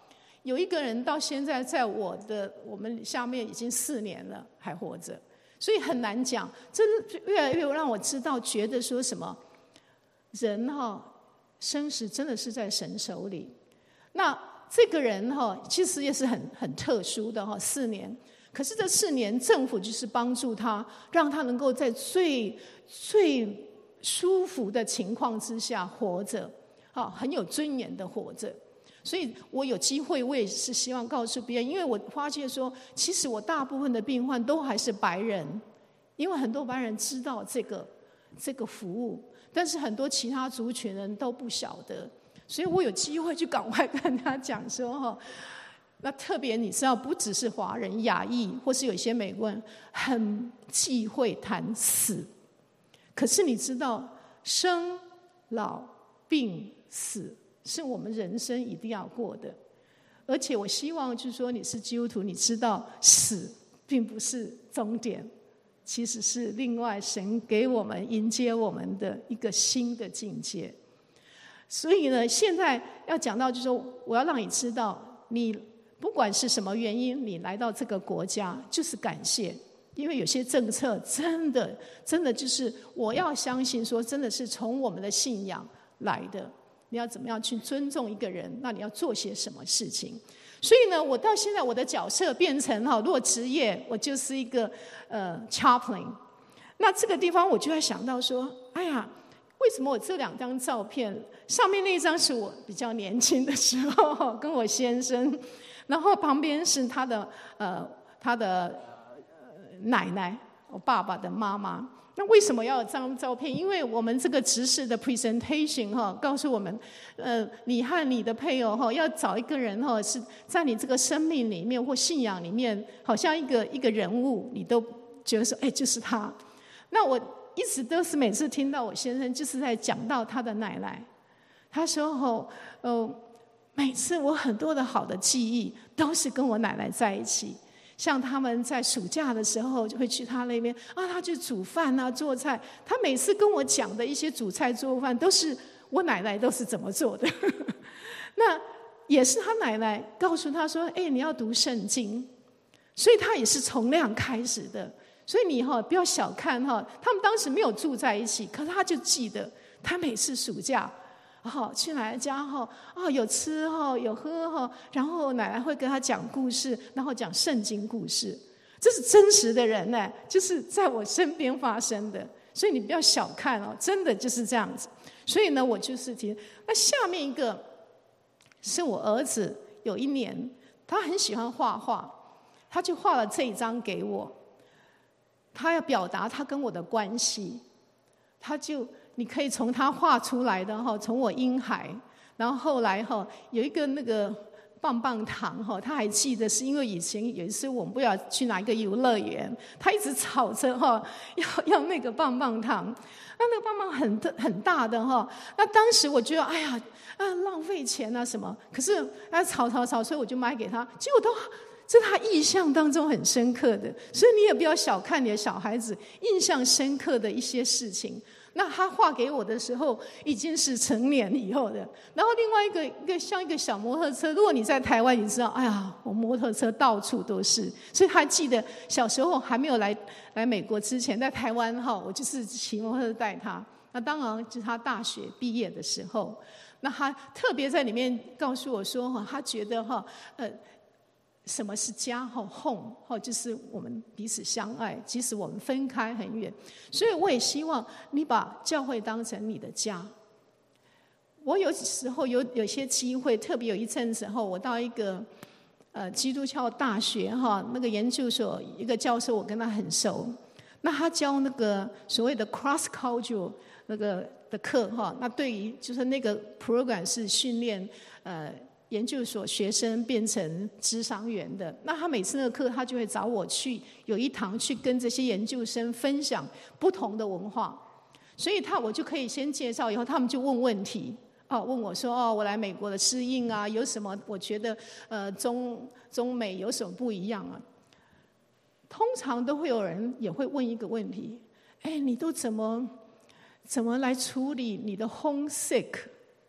有一个人到现在在我的我们下面已经四年了还活着，所以很难讲。真的越来越让我知道，觉得说什么人哈、哦、生死真的是在神手里。那这个人哈、哦、其实也是很很特殊的哈、哦，四年。可是这四年政府就是帮助他，让他能够在最最舒服的情况之下活着，好，很有尊严的活着。所以我有机会，我也是希望告诉别人，因为我发现说，其实我大部分的病患都还是白人，因为很多白人知道这个这个服务，但是很多其他族群人都不晓得，所以我有机会去赶快跟他讲说哈。那特别你知道，不只是华人、亚裔，或是有一些美国人很忌讳谈死。可是你知道，生、老、病、死是我们人生一定要过的。而且我希望就是说，你是基督徒，你知道死并不是终点，其实是另外神给我们迎接我们的一个新的境界。所以呢，现在要讲到就是说，我要让你知道，你不管是什么原因，你来到这个国家，就是感谢，因为有些政策真的真的就是我要相信说，真的是从我们的信仰来的。你要怎么样去尊重一个人？那你要做些什么事情？所以呢，我到现在我的角色变成哈，如果职业我就是一个呃 chaplain。那这个地方我就会想到说，哎呀，为什么我这两张照片上面那一张是我比较年轻的时候跟我先生？然后旁边是他的呃他的、呃、奶奶，我爸爸的妈妈。那为什么要有这张照片？因为我们这个执事的 presentation 哈，告诉我们，呃，你和你的配偶哈，要找一个人哈，是在你这个生命里面或信仰里面，好像一个一个人物，你都觉得说，哎，就是他。那我一直都是每次听到我先生就是在讲到他的奶奶，他说哈，呃。每次我很多的好的记忆都是跟我奶奶在一起，像他们在暑假的时候就会去他那边啊，他去煮饭啊做菜，他每次跟我讲的一些煮菜做饭都是我奶奶都是怎么做的那也是他奶奶告诉他说，哎，你要读圣经，所以他也是从那样开始的。所以你哈不要小看哈，他们当时没有住在一起，可是他就记得他每次暑假好，去奶奶家哈，哦，有吃哈，有喝哈，然后奶奶会跟他讲故事，然后讲圣经故事，这是真实的人呢，就是在我身边发生的，所以你不要小看哦，真的就是这样子。所以呢，我就是提那下面一个是我儿子，有一年他很喜欢画画，他就画了这一张给我，他要表达他跟我的关系，他就。你可以从他画出来的哈，从我婴孩，然后后来哈有一个那个棒棒糖哈，他还记得是因为以前有一次我们不要去哪一个游乐园，他一直吵着哈要要那个棒棒糖，那那个棒棒很很大的哈，那当时我觉得哎呀啊浪费钱啊什么，可是他吵吵吵，所以我就买给他，结果都。这是他印象当中很深刻的，所以你也不要小看你的小孩子印象深刻的一些事情。那他画给我的时候已经是成年以后的。然后另外一个一个像一个小摩托车，如果你在台湾，你知道，哎呀，我摩托车到处都是，所以他记得小时候还没有来来美国之前，在台湾哈，我就是骑摩托车带他。那当然就是他大学毕业的时候，那他特别在里面告诉我说哈，他觉得哈，呃。什么是家？哈 ，home， 哈，就是我们彼此相爱，即使我们分开很远。所以我也希望你把教会当成你的家。我有时候有有些机会，特别有一阵子后，我到一个呃基督教大学哈，那个研究所一个教授，我跟他很熟。那他教那个所谓的 cross cultural 那个的课哈，那对于就是那个 program 是训练呃。研究所学生变成諮商员的，那他每次那个课，他就会找我去有一堂去跟这些研究生分享不同的文化，所以他我就可以先介绍，以后他们就问问题，哦，问我说哦，我来美国的适应啊，有什么我觉得呃中中美有什么不一样啊？通常都会有人也会问一个问题，哎，你都怎么怎么来处理你的 homesick？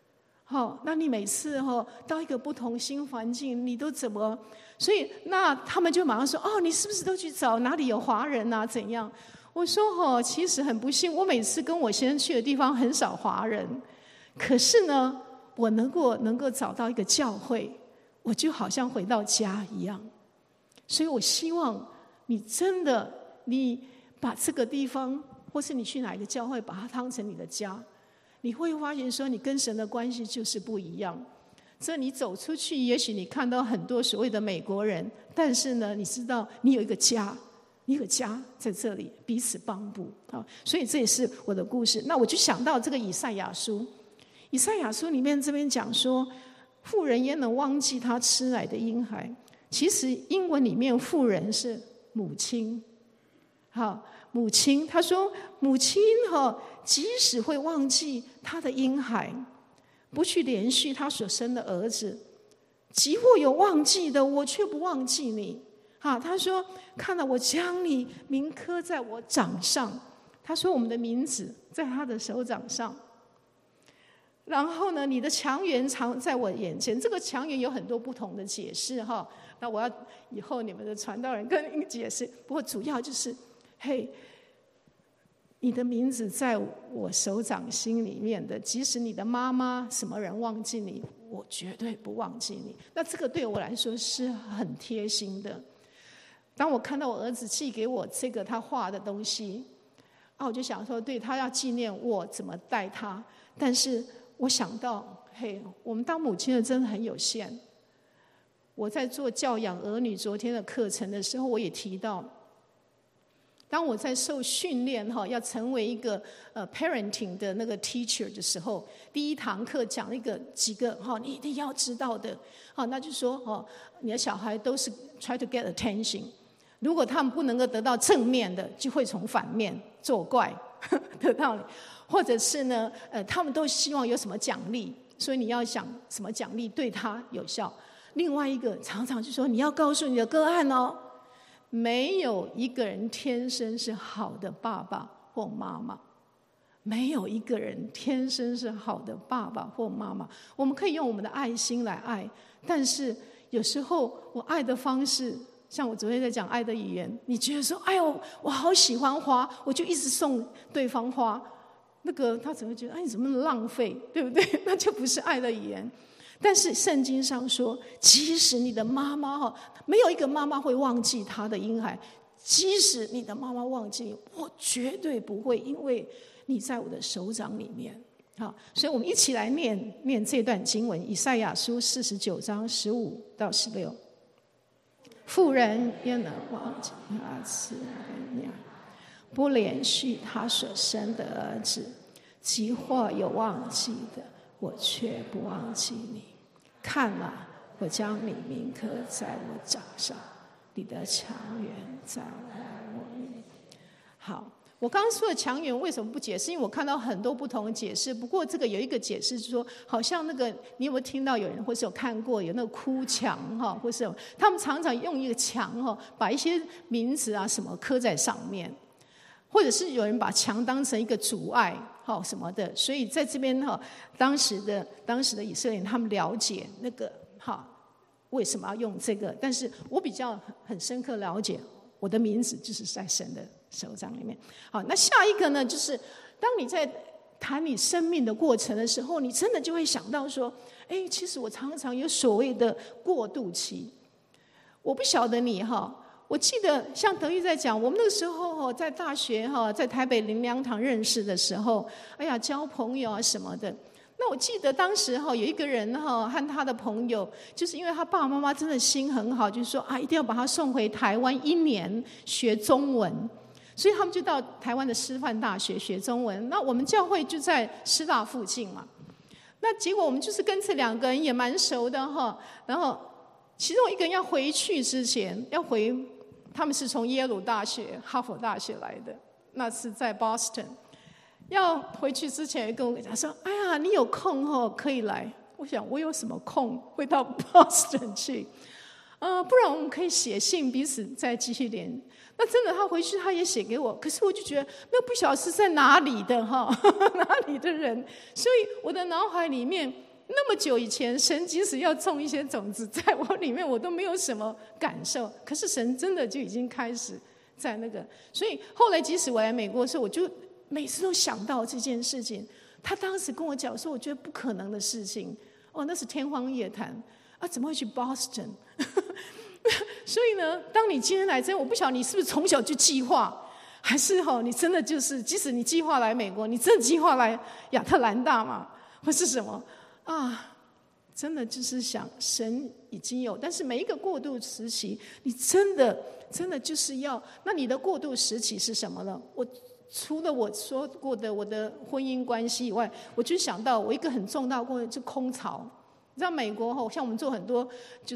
好，那你每次哈到一个不同新环境，你都怎么？所以那他们就马上说：“哦，你是不是都去找哪里有华人啊？怎样？”我说：“哦，其实很不幸，我每次跟我先生去的地方很少华人，可是呢，我能够能够找到一个教会，我就好像回到家一样。所以我希望你真的，你把这个地方，或是你去哪一个教会，把它当成你的家。”你会发现说，你跟神的关系就是不一样。这你走出去，也许你看到很多所谓的美国人，但是呢，你知道你有一个家，你有家在这里，彼此帮助啊。所以这也是我的故事。那我就想到这个以赛亚书，以赛亚书里面这边讲说，妇人焉能忘记她吃奶的婴孩？其实英文里面妇人是母亲，好。母亲，她说：“母亲哈，即使会忘记她的婴孩，不去连续她所生的儿子，即或有忘记的，我却不忘记你。”哈，她说：“看了我将你铭刻在我掌上。”她说：“我们的名字在她的手掌上。”然后呢，你的强援常在我眼前。这个强援有很多不同的解释哈。那我要以后你们的传道人跟你解释。不过主要就是。嘿，你的名字在我手掌心里面的，即使你的妈妈什么人忘记你，我绝对不忘记你。那这个对我来说是很贴心的。当我看到我儿子寄给我这个他画的东西，啊，我就想说，对，他要纪念我怎么带他。但是我想到，嘿，我们当母亲的真的很有限。我在做教养儿女昨天的课程的时候，我也提到。当我在受训练哈，要成为一个呃 parenting 的那个 teacher 的时候，第一堂课讲一个几个哈，你一定要知道的，好，那就说哦，你的小孩都是 try to get attention， 如果他们不能够得到正面的，就会从反面作怪的道理，或者是呢，呃，他们都希望有什么奖励，所以你要想什么奖励对他有效。另外一个常常就说你要告诉你的个案哦。没有一个人天生是好的爸爸或妈妈，没有一个人天生是好的爸爸或妈妈。我们可以用我们的爱心来爱，但是有时候我爱的方式，像我昨天在讲爱的语言，你觉得说，哎呦，我好喜欢花，我就一直送对方花，那个他只会觉得，哎，你怎么那么浪费，对不对？那就不是爱的语言。但是圣经上说，即使你的妈妈哈，没有一个妈妈会忘记她的婴孩，即使你的妈妈忘记你，我绝对不会，因为你在我的手掌里面。好，所以我们一起来念念这段经文，以赛亚书四十九章十五到十六。妇人焉能忘记她吃奶，不连续她所生的儿子，即或有忘记的，我却不忘记你。看啊，我将你铭刻在我掌上，你的强援在我里。好，我刚刚说的强援为什么不解释？因为我看到很多不同的解释。不过这个有一个解释，就是说，好像那个你有没有听到有人或是有看过有那个哭墙哈，或是他们常常用一个墙哈，把一些名字啊什么刻在上面。或者是有人把墙当成一个阻碍，好什么的，所以在这边哈，当时的当时的以色列人他们了解那个哈为什么要用这个，但是我比较很深刻了解，我的名字就是在神的手掌里面。好，那下一个呢，就是当你在谈你生命的过程的时候，你真的就会想到说，哎，其实我常常有所谓的过渡期，我不晓得你哈。我记得像德育在讲，我们那个时候在大学哈，在台北林良堂认识的时候，哎呀，交朋友啊什么的。那我记得当时哈有一个人哈和他的朋友，就是因为他爸爸妈妈真的心很好，就是说啊一定要把他送回台湾一年学中文，所以他们就到台湾的师范大学学中文。那我们教会就在师大附近嘛，那结果我们就是跟这两个人也蛮熟的哈，然后其中一个人要回去之前要回。他们是从耶鲁大学、哈佛大学来的，那是在 Boston。要回去之前，跟我讲说：“哎呀，你有空哦，可以来。”我想，我有什么空会到 Boston 去？呃，不然我们可以写信，彼此再继续联。那真的，他回去他也写给我，可是我就觉得那不晓得是在哪里的哈，哪里的人。所以我的脑海里面那么久以前，神即使要种一些种子在我里面，我都没有什么感受。可是神真的就已经开始在那个，所以后来即使我来美国的时候，我就每次都想到这件事情。他当时跟我讲说，我觉得不可能的事情，哦，那是天方夜谭啊，怎么会去 Boston？ 所以呢，当你今天来这，我不晓得你是不是从小就计划，还是哈，你真的就是，即使你计划来美国，你真的计划来亚特兰大嘛，或是什么啊？真的就是想，神已经有，但是每一个过渡时期，你真的真的就是要，那你的过渡时期是什么呢？我除了我说过的我的婚姻关系以外，我就想到我一个很重大过程，就空巢。你知道美国哈，像我们做很多就是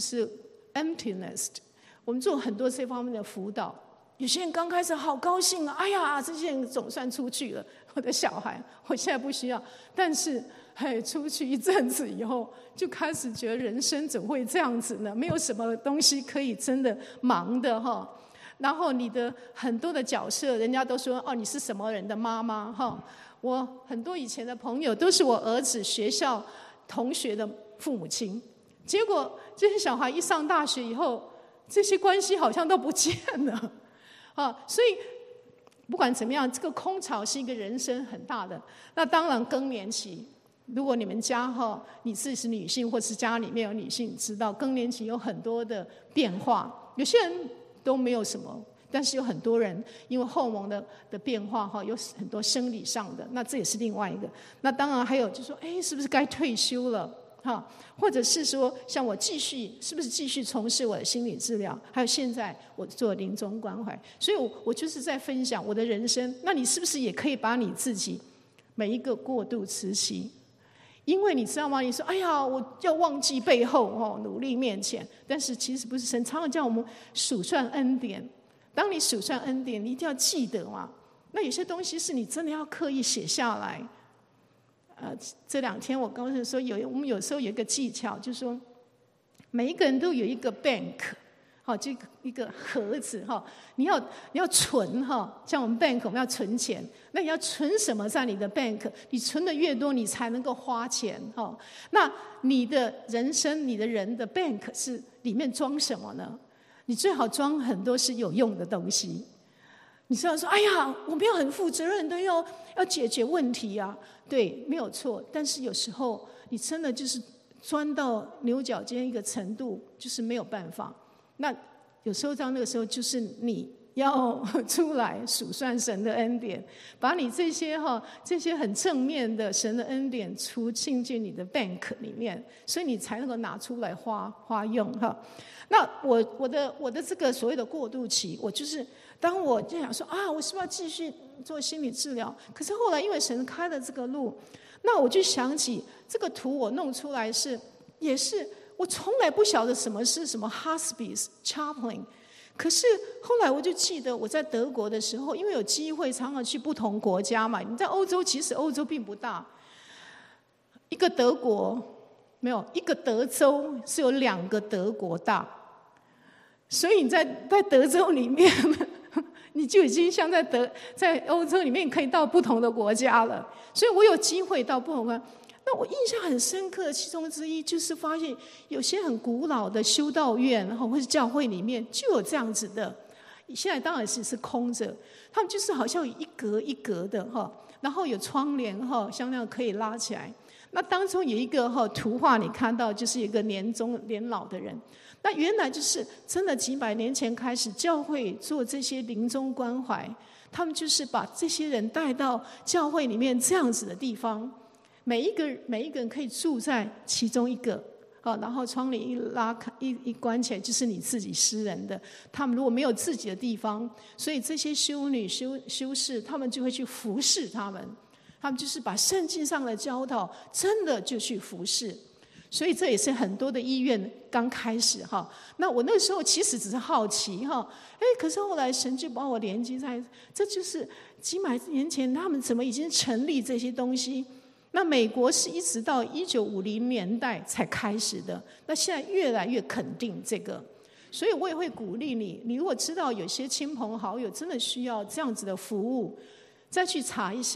empty nest， 我们做很多这方面的辅导。有些人刚开始好高兴啊，哎呀，这些人总算出去了，我的小孩，我现在不需要。但是，嘿，出去一阵子以后，就开始觉得人生怎么会这样子呢？没有什么东西可以真的忙的哈。然后你的很多的角色，人家都说哦，你是什么人的妈妈哈？我很多以前的朋友都是我儿子学校同学的父母亲，结果这些小孩一上大学以后，这些关系好像都不见了啊！所以不管怎么样，这个空巢是一个人生很大的。那当然更年期，如果你们家哈你自己是女性，或是家里面有女性，你知道更年期有很多的变化，有些人都没有什么。但是有很多人因为荷尔蒙的的变化哈，有很多生理上的，那这也是另外一个。那当然还有就是说，哎，是不是该退休了哈？或者是说，像我继续是不是继续从事我的心理治疗？还有现在我做临终关怀，所以我我就是在分享我的人生。那你是不是也可以把你自己每一个过渡时期？因为你知道吗？你说，哎呀，我要忘记背后哦，努力面前。但是其实不是，神常常叫我们数算恩典。当你数算恩典，你一定要记得嘛。那有些东西是你真的要刻意写下来。呃，这两天我告诉你说，有我们有时候有一个技巧，就是说，每一个人都有一个 bank， 好，就一个盒子哈，你要你要存哈，像我们 bank 我们要存钱，那你要存什么在你的 bank？ 你存的越多，你才能够花钱哈。那你的人生，你的人的 bank 是里面装什么呢？你最好装很多是有用的东西。你知道说，哎呀，我们要很负责任的，要要解决问题啊，对，没有错。但是有时候你真的就是钻到牛角尖一个程度，就是没有办法。那有时候到那个时候，就是你要出来数算神的恩典，把你这些哈这些很正面的神的恩典除进进你的 bank 里面，所以你才能够拿出来花花用哈。那我我的我的这个所谓的过渡期，我就是当我就想说啊，我是不是要继续做心理治疗？可是后来因为神开了这个路，那我就想起这个图我弄出来是也是我从来不晓得什么是什么 hospice chaplain。可是后来我就记得我在德国的时候，因为有机会常常去不同国家嘛。你在欧洲，其实欧洲并不大，一个德国没有一个德州是有两个德国大，所以你在在德州里面，你就已经像在德在欧洲里面可以到不同的国家了。所以我有机会到不同的。那我印象很深刻的其中之一，就是发现有些很古老的修道院或是教会里面就有这样子的，现在当然是是空着，他们就是好像有一格一格的哈，然后有窗帘哈，像那样可以拉起来。那当中有一个哈图画，你看到就是一个年中年老的人。那原来就是真的几百年前开始，教会做这些临终关怀，他们就是把这些人带到教会里面这样子的地方。每一个每一个人可以住在其中一个，啊，然后窗帘一拉开一一关起来，就是你自己私人的。他们如果没有自己的地方，所以这些修女修修士，他们就会去服侍他们。他们就是把圣经上的教导，真的就去服侍。所以这也是很多的医院刚开始哈。那我那时候其实只是好奇哈，哎，可是后来神就把我连接在，这就是几百年前他们怎么已经成立这些东西。那美国是一直到一九五零年代才开始的，那现在越来越肯定这个，所以我也会鼓励你，你如果知道有些亲朋好友真的需要这样子的服务，再去查一下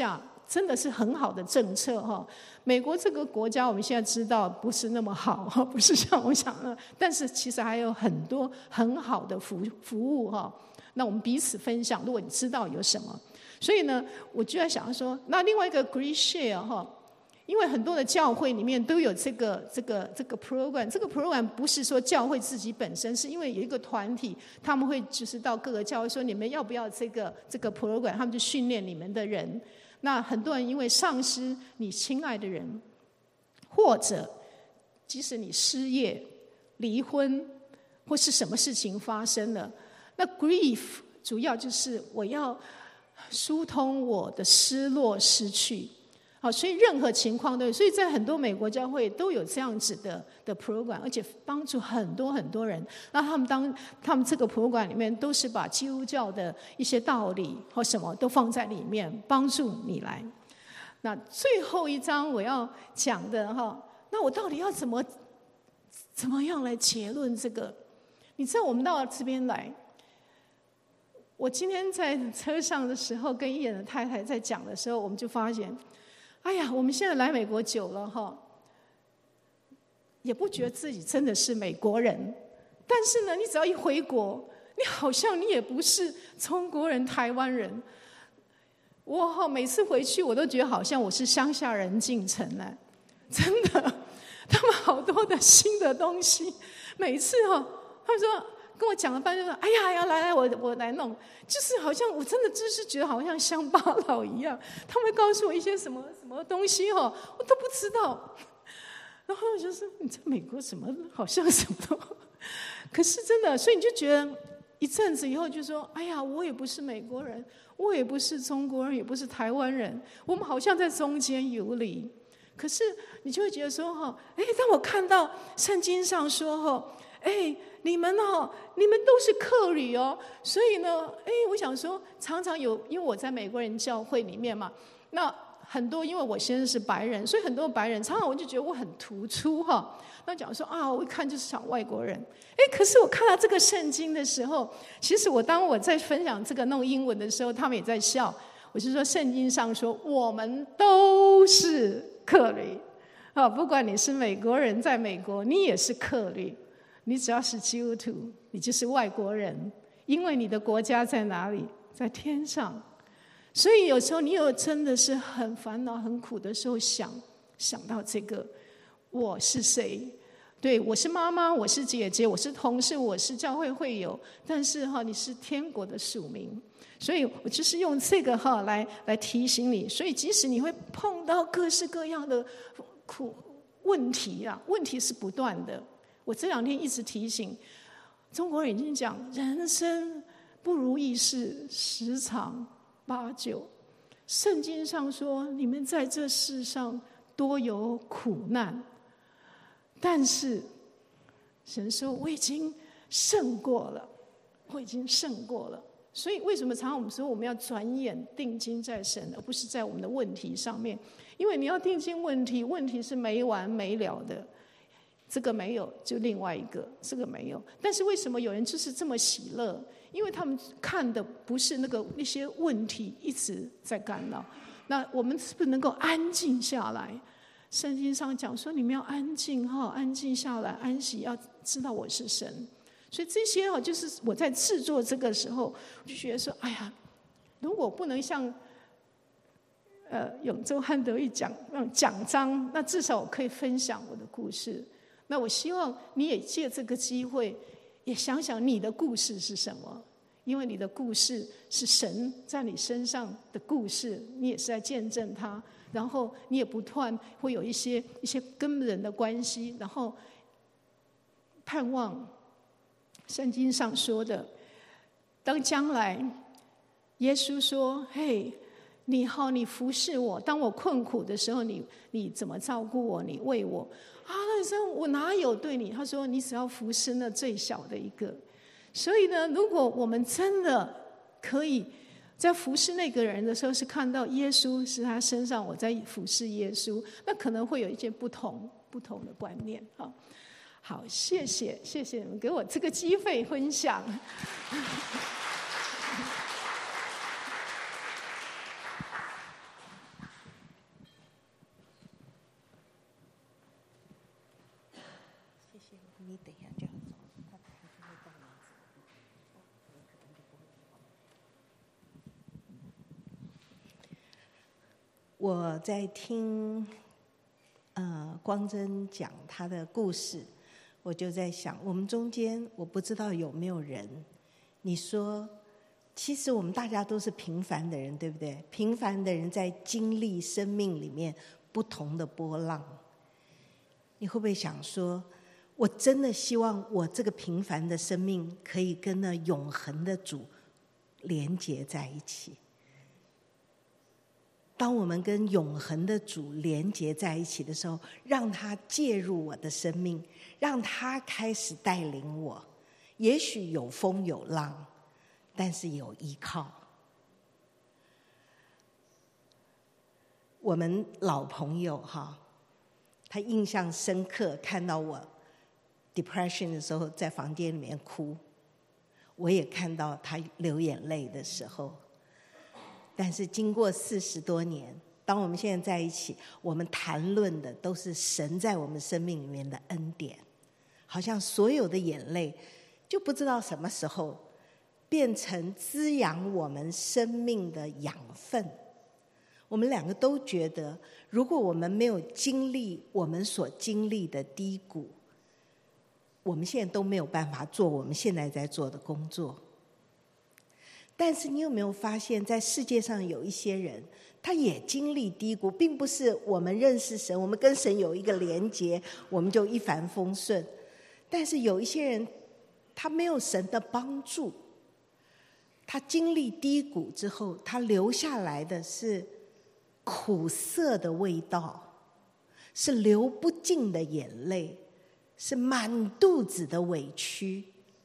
真的是很好的政策哈。美国这个国家我们现在知道不是那么好哈，不是像我想的，但是其实还有很多很好的服服务哈。那我们彼此分享，如果你知道有什么，所以呢，我就在想说，那另外一个 Great Share 哈。因为很多的教会里面都有这个这个这个 program， 这个 program 不是说教会自己本身，是因为有一个团体，他们会就是到各个教会说你们要不要这个这个 program， 他们就训练你们的人。那很多人因为丧失你亲爱的人，或者即使你失业、离婚或是什么事情发生了，那 grief 主要就是我要疏通我的失落、失去。好，所以任何情况都有，所以在很多美国教会都有这样子的的 program， 而且帮助很多很多人。那他们当他们这个 program 里面都是把基督教的一些道理或什么都放在里面，帮助你来。那最后一章我要讲的哈，那我到底要怎么怎么样来结论这个？你知道我们到这边来，我今天在车上的时候跟伊人的太太在讲的时候，我们就发现。哎呀，我们现在来美国久了哈，也不觉得自己真的是美国人。但是呢，你只要一回国，你好像你也不是中国人、台湾人。我哈每次回去，我都觉得好像我是乡下人进城了，真的。他们好多的新的东西，每次哈，他们说。跟我讲了半天说，哎呀呀，来来，我我来弄，就是好像我真的就是觉得好像乡巴佬一样。他们会告诉我一些什么什么东西哈，我都不知道。然后我就说，你在美国什么好像什么都，可是真的，所以你就觉得一阵子以后就说，哎呀，我也不是美国人，我也不是中国人，也不是台湾人，我们好像在中间游离。可是你就会觉得说哈，哎，当我看到圣经上说哈，哎。你们哦，你们都是客旅哦，所以呢，哎，我想说，常常有，因为我在美国人教会里面嘛，那很多，因为我先生是白人，所以很多白人，常常我就觉得我很突出哈。那讲说啊，我一看就是像外国人，哎，可是我看到这个圣经的时候，其实我当我在分享这个弄英文的时候，他们也在笑。我是说，圣经上说，我们都是客旅啊，不管你是美国人，在美国，你也是客旅。你只要是基督徒，你就是外国人，因为你的国家在哪里？在天上。所以有时候你有真的是很烦恼、很苦的时候，想想到这个，我是谁？对，我是妈妈，我是姐姐，我是同事，我是教会会友，但是哈，你是天国的属民。所以我就是用这个哈来来提醒你。所以即使你会碰到各式各样的苦问题啊，问题是不断的。我这两天一直提醒，中国人已经讲人生不如意事十常八九。圣经上说，你们在这世上多有苦难，但是神说我已经胜过了，我已经胜过了。所以为什么常常我们说我们要转眼定睛在神，而不是在我们的问题上面？因为你要定睛问题，问题是没完没了的。这个没有，就另外一个，这个没有。但是为什么有人就是这么喜乐？因为他们看的不是那个那些问题一直在干扰。那我们是不是能够安静下来？圣经上讲说，你们要安静哈，安静下来，安息，要知道我是神。所以这些哈，就是我在制作这个时候，我就觉得说，哎呀，如果不能像呃永州汉德一讲那种奖章，那至少我可以分享我的故事。那我希望你也借这个机会，也想想你的故事是什么，因为你的故事是神在你身上的故事，你也是在见证他，然后你也不断会有一些一些跟人的关系，然后盼望圣经上说的，当将来耶稣说：“嘿，你好，你服侍我，当我困苦的时候，你你怎么照顾我？你为我。”啊，那时候我哪有对你？他说：“你只要服侍那最小的一个。”所以呢，如果我们真的可以在服侍那个人的时候，是看到耶稣是他身上，我在服侍耶稣，那可能会有一些不同不同的观念。好，好，谢谢谢谢你们给我这个机会分享。 先，你等一下就要走，他等下就会到名字，你可能就不会跑。我在听呃光真讲他的故事，我就在想，我们中间我不知道有没有人，你说其实我们大家都是平凡的人，对不对？平凡的人在经历生命里面不同的波浪，你会不会想说，我真的希望我这个平凡的生命可以跟那永恒的主连结在一起？当我们跟永恒的主连结在一起的时候，让他介入我的生命，让他开始带领我，也许有风有浪，但是有依靠。我们老朋友哈，他印象深刻，看到我 depression 的时候在房间里面哭，我也看到他流眼泪的时候。但是经过四十多年，当我们现在在一起，我们谈论的都是神在我们生命里面的恩典，好像所有的眼泪就不知道什么时候变成滋养我们生命的养分。我们两个都觉得，如果我们没有经历我们所经历的低谷，我们现在都没有办法做我们现在在做的工作。但是你有没有发现，在世界上有一些人，他也经历低谷，并不是我们认识神，我们跟神有一个连结，我们就一帆风顺。但是有一些人，他没有神的帮助，他经历低谷之后，他留下来的是苦涩的味道，是流不尽的眼泪，是满肚子的委屈。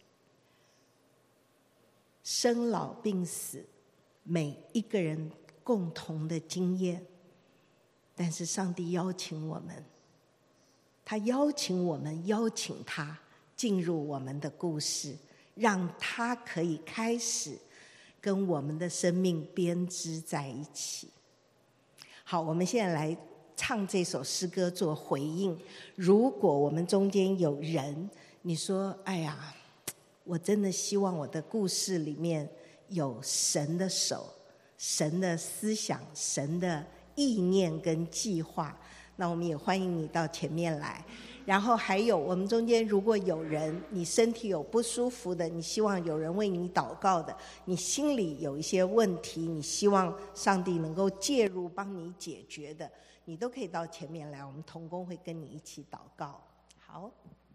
生老病死，每一个人共同的经验，但是上帝邀请我们，他邀请我们邀请他进入我们的故事，让他可以开始跟我们的生命编织在一起。好，我们现在来唱这首诗歌做回应。如果我们中间有人，你说哎呀，我真的希望我的故事里面有神的手，神的思想，神的意念跟计划，那我们也欢迎你到前面来。然后还有我们中间如果有人你身体有不舒服的，你希望有人为你祷告的，你心里有一些问题，你希望上帝能够介入帮你解决的，你都可以到前面来，我们同工会跟你一起祷告。好，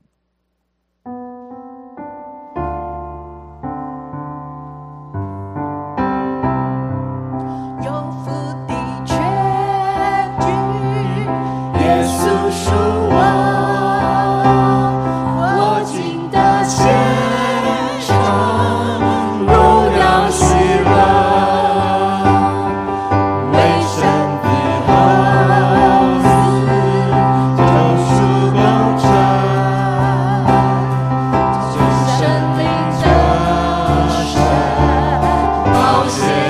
有福的全据，耶稣属我。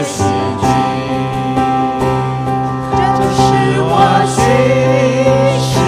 是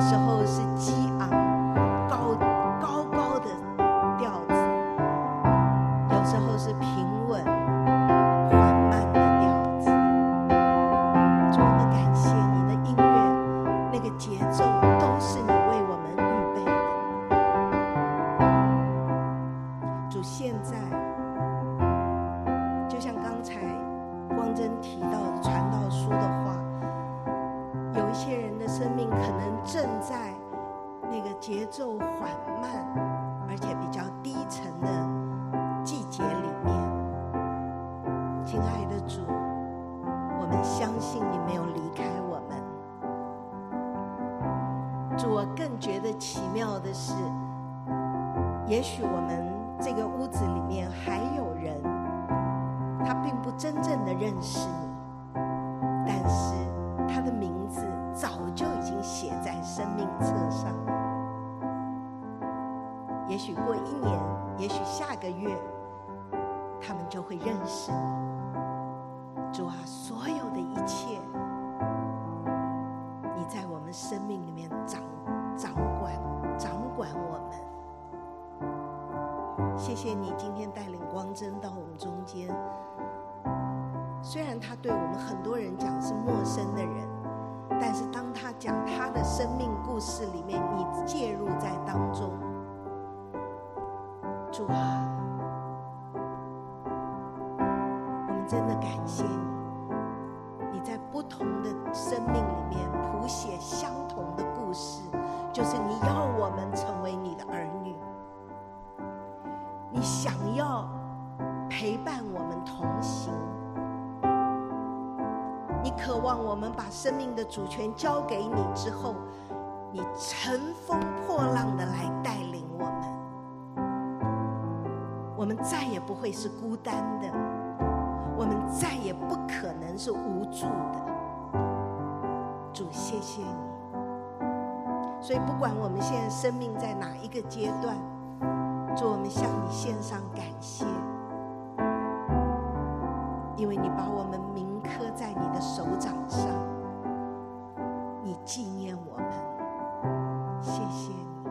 时候是激昂高高高的调子，有时候是平稳缓慢的调子。主，我们感谢你的音乐，那个节奏都是你为我们预备的。主，现在就像刚才光真提到的传道书的话，有一些人的生命可能正在那个节奏缓慢而且比较低沉的季节里面。亲爱的主，我们相信你没有离开我们。主，我更觉得奇妙的是，也许我们这个屋子里面还有人，他并不真正的认识你，但是他的名字早就已经写在生命册上。也许过一年，也许下个月，他们就会认识你。主啊，所有的一切，你在我们生命里面掌掌管掌管我们。谢谢你今天带领光真到我们中间。虽然他对我们很多人讲是陌生的人，但是当他讲他的生命故事里面，你介入在当中。主啊，我们真的感谢你，你在不同的生命里面谱写相同的故事，就是你要我们成为你的儿女，你想要陪伴我们同行，你渴望我们把生命的主权交给你之后，你乘风破浪的来带领我们，我们再也不会是孤单的，我们再也不可能是无助的。主，谢谢你。所以不管我们现在生命在哪一个阶段，主，我们向你献上感谢，因为你把我们铭刻在你的手掌上，你纪念我们，谢谢你。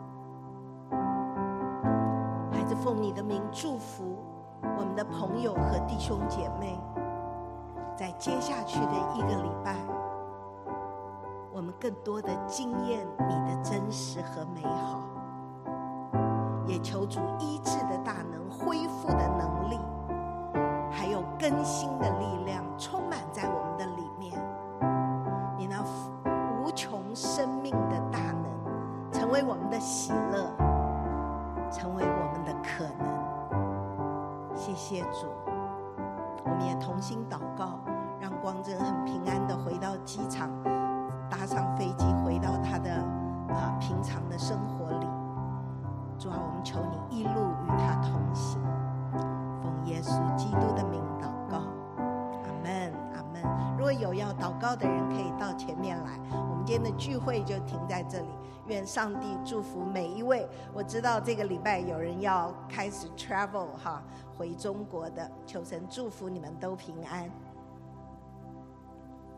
孩子，奉你的名祝福我们的朋友和弟兄姐妹，在接下去的一个礼拜，我们更多的经验你的真实和美好，也求主医治的大能、恢复的能力，还有更新的力量充满在我们的里面。你那无穷生命的大能成为我们的喜乐，成为我们的可能。谢谢主，我们也同心祷告，让光真很平安的回到机场，搭上飞机回到他的、呃、平常的生活里。主啊，我们求你一路与他同行，奉耶稣基督的名祷告，阿们阿们。如果有要祷告的人，可以到前面来。我们今天的聚会就停在这里，愿上帝祝福每一位。我知道这个礼拜有人要开始 travel 哈，回中国的，求神祝福你们都平安。